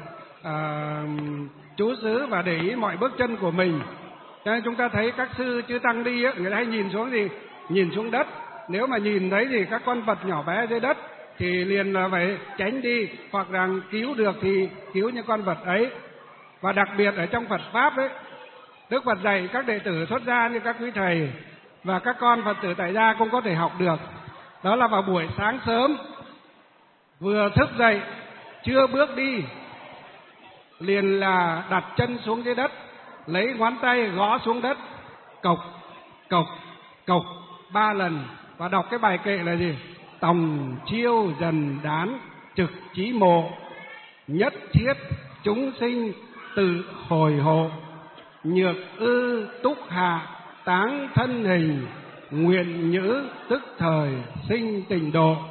trú xứ, và để ý mọi bước chân của mình. Cho nên chúng ta thấy các sư chư tăng đi người ta hay nhìn xuống nhìn xuống đất. Nếu mà nhìn thấy các con vật nhỏ bé dưới đất thì liền là phải tránh đi, hoặc rằng cứu được thì cứu những con vật ấy. Và đặc biệt ở trong Phật pháp Đức Phật dạy các đệ tử xuất gia như các quý thầy và các con Phật tử tại gia cũng có thể học được. Đó là vào buổi sáng sớm, vừa thức dậy, chưa bước đi, liền là đặt chân xuống dưới đất, lấy ngón tay gõ xuống đất, cộc, cộc, cộc 3 lần, và đọc cái bài kệ là Tòng chiêu dần đán trực chí mộ, nhất thiết chúng sinh tự hồi hộ, nhược ư túc hạ táng thân hình, nguyện nhữ tức thời sinh tình độ.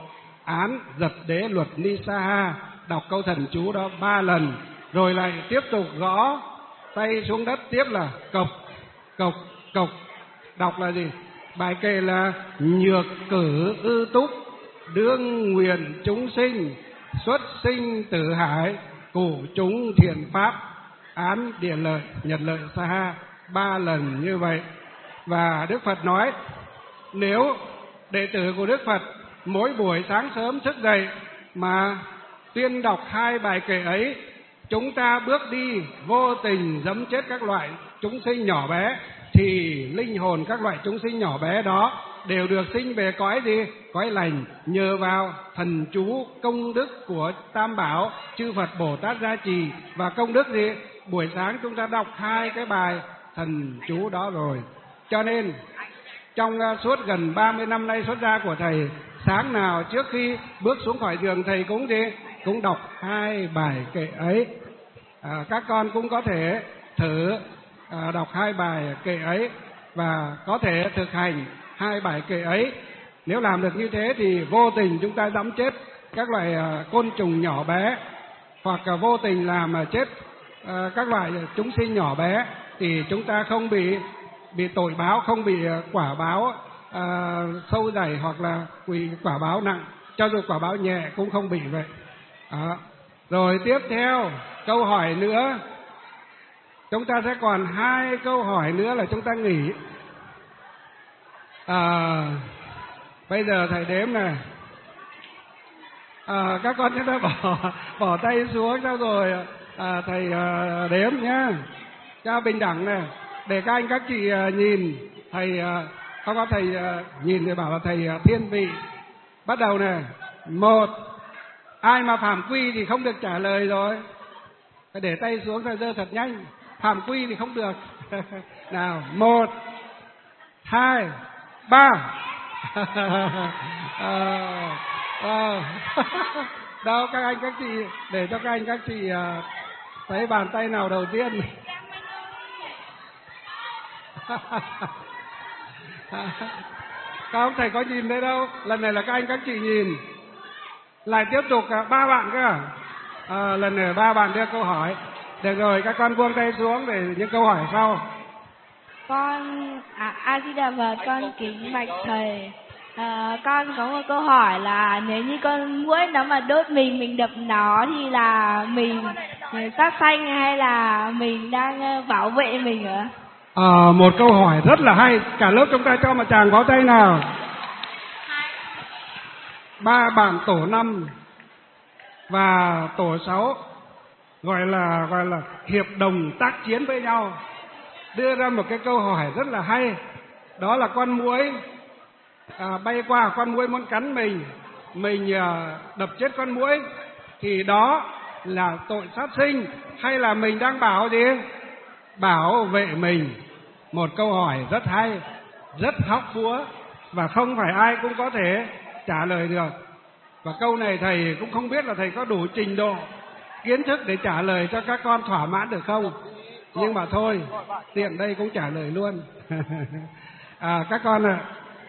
án giật đế luật Nisaha. Đọc câu thần chú đó 3 lần, rồi lại tiếp tục gõ tay xuống đất tiếp là cộc cộc cộc. Đọc là gì? Bài kệ là nhược cử ư túc, đương nguyện chúng sinh, xuất sinh tử hải, cụ chúng thiện pháp, án địa lợi nhật lợi Saha. 3 lần như vậy. Và Đức Phật nói, nếu đệ tử của Đức Phật mỗi buổi sáng sớm thức dậy mà tuyên đọc 2 bài kệ ấy, chúng ta bước đi vô tình giẫm chết các loại chúng sinh nhỏ bé, thì linh hồn các loại chúng sinh nhỏ bé đó đều được sinh về cõi gì? Cõi lành, nhờ vào thần chú công đức của Tam Bảo, chư Phật Bồ Tát gia trì. Và công đức gì? Buổi sáng chúng ta đọc 2 cái bài thần chú đó rồi. Cho nên trong suốt gần 30 năm nay xuất gia của thầy, sáng nào trước khi bước xuống khỏi giường thầy cũng gì? Cũng đọc 2 bài kệ ấy. Các con cũng có thể thử đọc 2 bài kệ ấy và có thể thực hành 2 bài kệ ấy. Nếu làm được như thế thì vô tình chúng ta giẫm chết các loại côn trùng nhỏ bé, hoặc vô tình làm chết các loại chúng sinh nhỏ bé, thì chúng ta không bị tội báo, không bị quả báo sâu dày hoặc là quả báo nặng. Cho dù quả báo nhẹ cũng không bị vậy. Rồi tiếp theo câu hỏi nữa, chúng ta sẽ còn 2 câu hỏi nữa là chúng ta nghỉ. Bây giờ thầy đếm này. Các con chúng ta bỏ tay xuống sao rồi thầy đếm nhá, cho bình đẳng này, để các anh các chị nhìn thầy. Không có thầy nhìn thì bảo là thầy thiên vị. Bắt đầu này. 1. Ai mà phạm quy thì không được trả lời rồi. Phải để tay xuống rồi giơ thật nhanh. Phạm quy thì không được. Nào, 1, 2, 3. Đâu các anh các chị, để cho các anh các chị thấy bàn tay nào đầu tiên. Không, thầy có nhìn thấy đâu. Lần này là các anh các chị nhìn. Lại tiếp tục 3 bạn cơ. Lần này 3 bạn đưa câu hỏi. Được rồi, các con buông tay xuống để những câu hỏi sau. Con A Di Đà Phật, con kính bạch thầy. Con có một câu hỏi là nếu như con muỗi nó mà đốt mình đập nó thì là mình sát sanh hay là mình đang bảo vệ mình ạ? Một câu hỏi rất là hay. Cả lớp chúng ta cho một tràng pháo tay nào. 3 bạn tổ 5 và tổ 6 gọi là hiệp đồng tác chiến với nhau, đưa ra một cái câu hỏi rất là hay. Đó là con muỗi bay qua, con muỗi muốn cắn mình đập chết con muỗi, thì đó là tội sát sinh hay là mình đang bảo vệ mình? Một câu hỏi rất hay, rất hóc búa, và không phải ai cũng có thể trả lời được. Và câu này thầy cũng không biết là thầy có đủ trình độ kiến thức để trả lời cho các con thỏa mãn được không. Nhưng mà thôi, tiện đây cũng trả lời luôn. Các con ạ,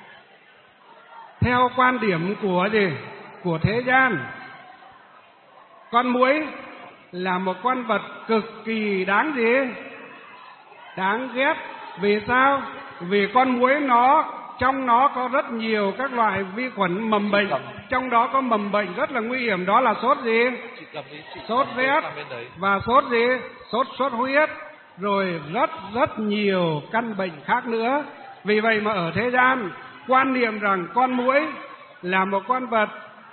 theo quan điểm của thế gian, con muỗi là một con vật cực kỳ đáng ghét. Vì sao? Vì con muỗi trong nó có rất nhiều các loại vi khuẩn mầm bệnh. Trong đó có mầm bệnh rất là nguy hiểm, đó là sốt sốt rét và sốt xuất huyết, rồi rất nhiều căn bệnh khác nữa. Vì vậy mà ở thế gian quan niệm rằng con muỗi là một con vật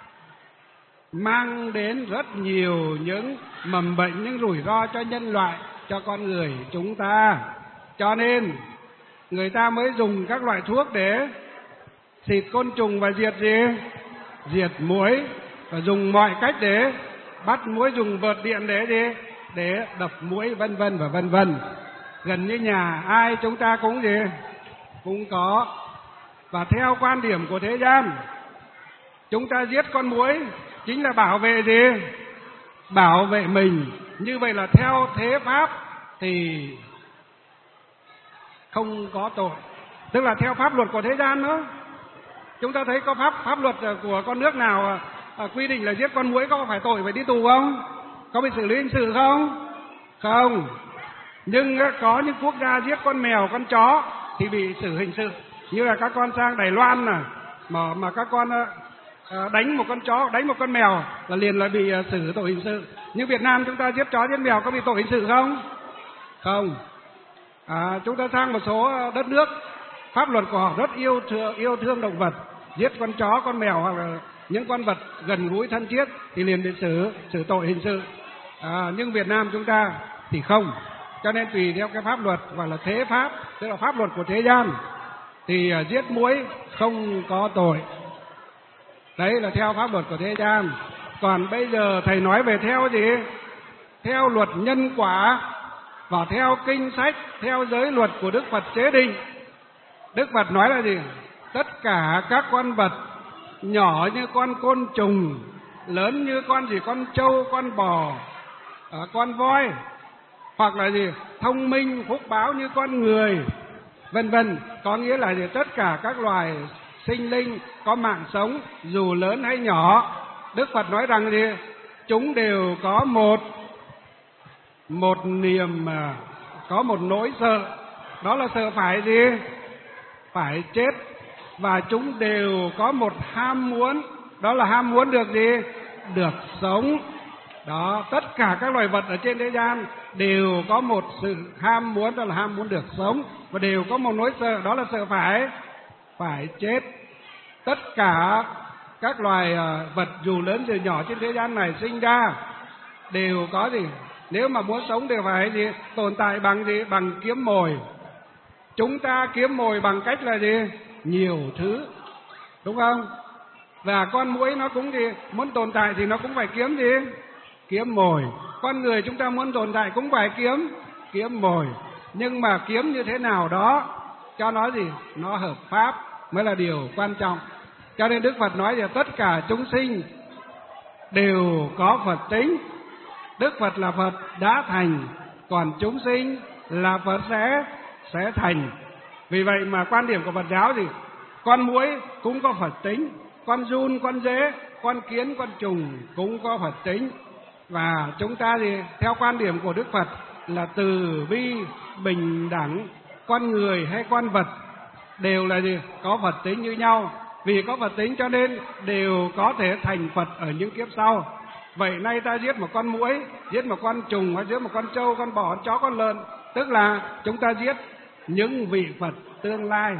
mang đến rất nhiều những mầm bệnh, những rủi ro cho nhân loại, cho con người chúng ta. Cho nên người ta mới dùng các loại thuốc để xịt côn trùng và diệt muỗi, và dùng mọi cách để bắt muỗi, dùng vợt điện để đập muỗi, vân vân và vân vân. Gần như nhà ai chúng ta cũng có. Và theo quan điểm của thế gian, chúng ta giết con muỗi chính là bảo vệ mình. Như vậy là theo thế pháp thì không có tội, tức là theo pháp luật của thế gian nữa. Chúng ta thấy có pháp luật của con nước nào quy định là giết con muỗi có phải tội phải đi tù không? Có bị xử lý hình sự không? Không. Nhưng có những quốc gia giết con mèo, con chó thì bị xử hình sự. Như là các con sang Đài Loan mà các con đánh một con chó, đánh một con mèo là liền là bị xử tội hình sự. Nhưng Việt Nam chúng ta giết chó, giết mèo có bị tội hình sự không? Không. Chúng ta sang một số đất nước, pháp luật của họ rất yêu thương động vật, giết con chó, con mèo hoặc là những con vật gần gũi thân thiết thì liền bị xử tội hình sự. Nhưng Việt Nam chúng ta thì không. Cho nên tùy theo cái pháp luật gọi là thế pháp, tức là pháp luật của thế gian, thì giết muỗi không có tội. Đấy là theo pháp luật của thế gian. Còn bây giờ thầy nói về theo gì? Theo luật nhân quả và theo kinh sách, theo giới luật của Đức Phật chế định. Đức Phật nói là gì? Tất cả các con vật nhỏ như con côn trùng, lớn như con gì? Con trâu, con bò, con voi, hoặc là gì? Thông minh, phúc báo như con người, vân vân. Có nghĩa là gì? Tất cả các loài sinh linh có mạng sống dù lớn hay nhỏ, Đức Phật nói rằng gì? Chúng đều có một niềm, có một nỗi sợ, đó là sợ phải gì? Phải chết. Và chúng đều có một ham muốn, đó là ham muốn được gì? Được sống. Đó, tất cả các loài vật ở trên thế gian đều có một sự ham muốn, đó là ham muốn được sống, và đều có một nỗi sợ, đó là sợ phải chết. Tất cả các loài vật dù lớn dù nhỏ trên thế gian này sinh ra đều có gì? Nếu mà muốn sống đều phải gì? Tồn tại bằng gì? Bằng kiếm mồi. Chúng ta kiếm mồi bằng cách là gì? Nhiều thứ, đúng không? Và con muỗi nó cũng gì? Muốn tồn tại thì nó cũng phải kiếm gì? Kiếm mồi. Con người chúng ta muốn tồn tại cũng phải kiếm mồi. Nhưng mà kiếm như thế nào đó cho nó gì? Nó hợp pháp mới là điều quan trọng. Cho nên Đức Phật nói là tất cả chúng sinh đều có Phật tính. Đức Phật là Phật đã thành, còn chúng sinh là Phật sẽ thành. Vì vậy mà quan điểm của Phật giáo gì? Con muỗi cũng có Phật tính, con giun, con dế, con kiến, con trùng cũng có Phật tính. Và chúng ta thì theo quan điểm của Đức Phật là từ bi, bình đẳng, con người hay con vật đều là gì? Có Phật tính như nhau. Vì có Phật tính cho nên đều có thể thành Phật ở những kiếp sau. Vậy nay ta giết một con muỗi, giết một con trùng, giết một con trâu, con bò, con chó, con lợn, tức là chúng ta giết những vị Phật tương lai.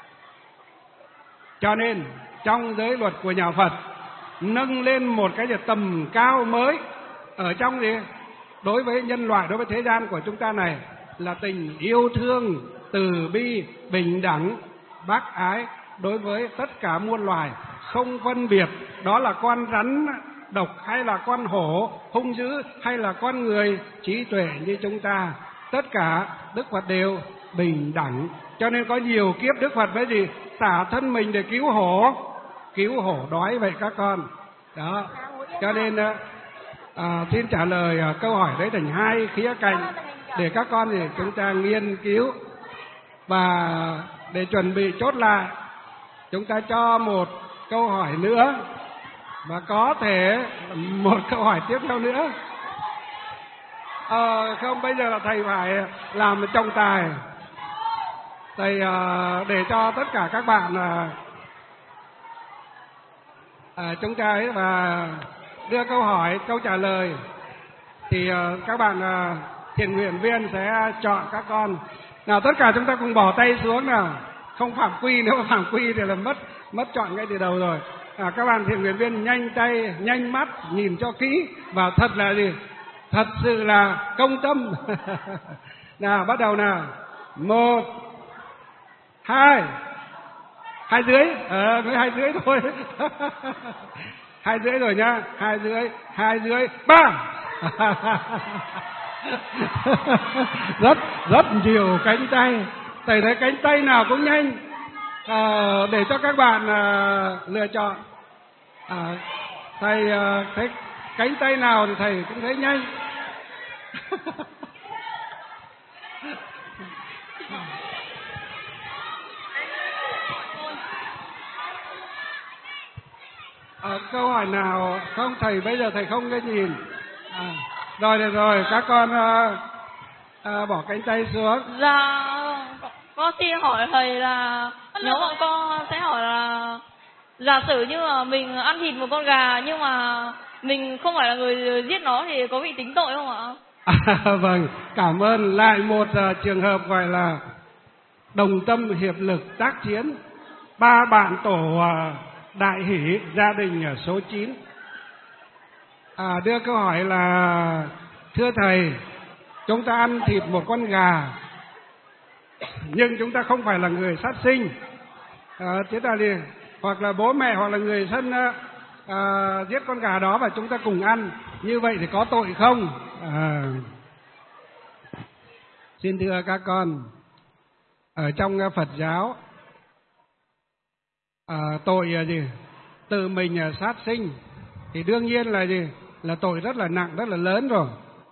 Cho nên trong giới luật của nhà Phật nâng lên một cái tầm cao mới ở trong gì? Đối với nhân loại, đối với thế gian của chúng ta này là tình yêu thương, từ bi, bình đẳng, bác ái đối với tất cả muôn loài, không phân biệt đó là con rắn độc hay là con hổ hung dữ hay là con người trí tuệ như chúng ta. Tất cả Đức Phật đều bình đẳng. Cho nên có nhiều kiếp Đức Phật với gì? Xả thân mình để cứu hổ đói vậy các con. Đó. Cho nên xin trả lời câu hỏi đấy thành hai khía cạnh để các con thì chúng ta nghiên cứu. Và để chuẩn bị chốt lại, chúng ta cho một câu hỏi nữa và có thể một câu hỏi tiếp theo nữa. Không, bây giờ là thầy phải làm trọng tài. Thầy để cho tất cả các bạn chúng ta ấy và đưa câu hỏi, câu trả lời thì các bạn thiện nguyện viên sẽ chọn các con. Nào tất cả chúng ta cùng bỏ tay xuống nào. Không phạm quy, nếu mà phạm quy thì là mất chọn ngay từ đầu rồi. Các bạn thiện nguyện viên nhanh tay, nhanh mắt, nhìn cho kỹ và thật là gì? Thật sự là công tâm. Nào bắt đầu nào. 1 2 2 dưới, mới 2 dưới thôi. 2 dưới rồi nhá, 2 dưới 3. rất nhiều cánh tay. Thầy thấy cánh tay nào cũng nhanh. Để cho các bạn lựa chọn. Thầy thấy cánh tay nào thì thầy cũng thấy nhanh. Câu hỏi nào không thầy, bây giờ thầy không có nhìn. Rồi được rồi, các con bỏ cánh tay xuống. Dạ, con xin hỏi thầy là nếu mà con sẽ hỏi là giả sử như mà mình ăn thịt một con gà nhưng mà mình không phải là người giết nó thì có bị tính tội không ạ? Vâng, cảm ơn. Lại một trường hợp gọi là đồng tâm hiệp lực tác chiến. 3 bạn tổ đại hỷ gia đình ở số 9 đưa câu hỏi là: thưa thầy, chúng ta ăn thịt một con gà nhưng chúng ta không phải là người sát sinh, thế là gì? Hoặc là bố mẹ hoặc là người thân giết con gà đó và chúng ta cùng ăn, như vậy thì có tội không? Xin thưa các con, ở trong Phật giáo tội gì? Tự mình sát sinh thì đương nhiên là gì? Là tội rất là nặng, rất là lớn rồi.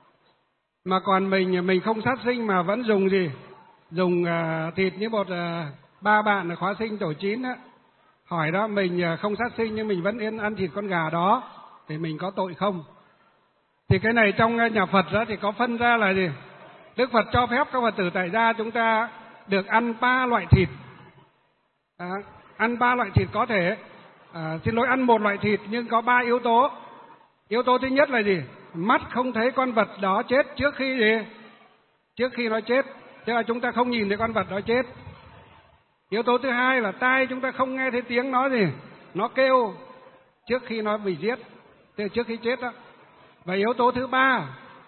Mà còn mình không sát sinh mà vẫn dùng gì? Dùng thịt như một 3 bạn ở khóa sinh tổ 9 á, hỏi đó, mình không sát sinh nhưng mình vẫn ăn thịt con gà đó thì mình có tội không? Thì cái này trong nhà Phật đó thì có phân ra là gì? Đức Phật cho phép các Phật tử tại gia chúng ta được ăn 3 loại thịt. Ăn 3 loại thịt có thể, ăn 1 loại thịt nhưng có 3 yếu tố. Yếu tố thứ nhất là gì? Mắt không thấy con vật đó chết trước khi gì? Trước khi nó chết, tức là chúng ta không nhìn thấy con vật đó chết. Yếu tố thứ hai là tai chúng ta không nghe thấy tiếng nó gì? Nó kêu trước khi nó bị giết, tức là trước khi chết đó. Và yếu tố thứ ba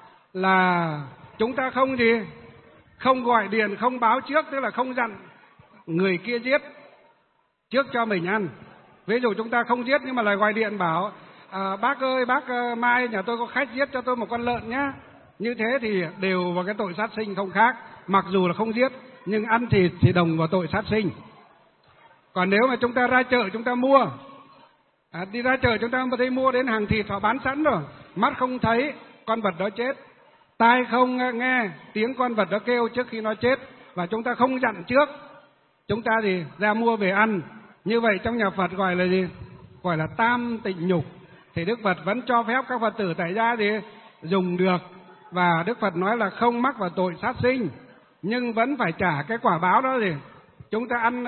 là chúng ta không gì? Không gọi điện, không báo trước, tức là không dặn người kia giết trước cho mình ăn. Ví dụ chúng ta không giết nhưng mà lại gọi điện bảo: bác ơi, bác mai nhà tôi có khách giết cho tôi một con lợn nhá. Như thế thì đều vào cái tội sát sinh không khác. Mặc dù là không giết nhưng ăn thịt thì đồng vào tội sát sinh. Còn nếu mà chúng ta ra chợ chúng ta mua, đi ra chợ chúng ta thấy mua đến hàng thịt họ bán sẵn rồi, mắt không thấy con vật đó chết, tai không nghe tiếng con vật đó kêu trước khi nó chết, và chúng ta không dặn trước, chúng ta thì ra mua về ăn. Như vậy trong nhà Phật gọi là gì? Gọi là tam tịnh nhục. Thì Đức Phật vẫn cho phép các Phật tử tại gia thì dùng được. Và Đức Phật nói là không mắc vào tội sát sinh, nhưng vẫn phải trả cái quả báo đó gì? Chúng ta ăn,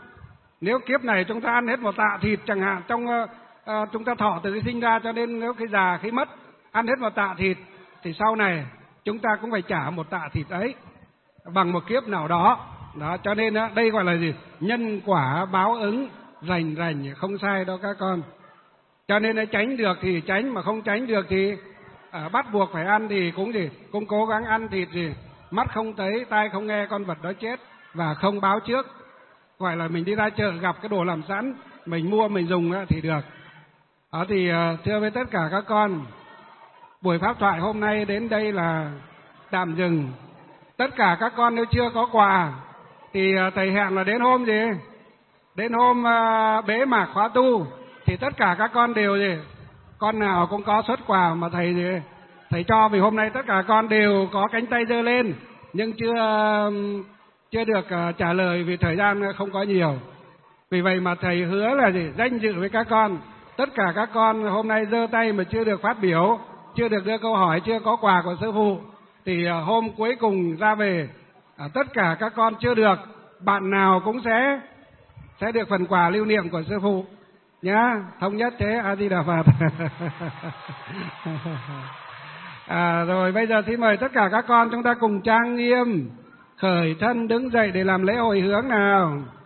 nếu kiếp này chúng ta ăn hết một tạ thịt chẳng hạn, trong chúng ta thọ từ khi sinh ra cho đến nếu khi già khi mất ăn hết một tạ thịt, thì sau này chúng ta cũng phải trả một tạ thịt ấy bằng một kiếp nào đó. Đó, cho nên đây gọi là gì? Nhân quả báo ứng rành rành, không sai đâu các con. Cho nên tránh được thì tránh, mà không tránh được thì bắt buộc phải ăn thì cũng gì? Cũng cố gắng ăn thịt gì? Mắt không thấy, tai không nghe con vật đó chết và không báo trước. Gọi là mình đi ra chợ gặp cái đồ làm sẵn, mình mua mình dùng thì được. Đó thì thưa với tất cả các con, buổi pháp thoại hôm nay đến đây là tạm dừng. Tất cả các con nếu chưa có quà thì thầy hẹn là đến hôm gì? Đến hôm bế mạc khóa tu thì tất cả các con đều gì? Con nào cũng có xuất quà mà thầy gì? Thầy cho, vì hôm nay tất cả con đều có cánh tay giơ lên nhưng chưa được trả lời vì thời gian không có nhiều. Vì vậy mà thầy hứa là gì? Danh dự với các con. Tất cả các con hôm nay giơ tay mà chưa được phát biểu, chưa được đưa câu hỏi, chưa có quà của sư phụ, thì hôm cuối cùng ra về tất cả các con chưa được, bạn nào cũng sẽ được phần quà lưu niệm của sư phụ nhá. Thống nhất thế. A Di Đà Phật. Rồi bây giờ xin mời tất cả các con chúng ta cùng trang nghiêm khởi thân đứng dậy để làm lễ hồi hướng nào.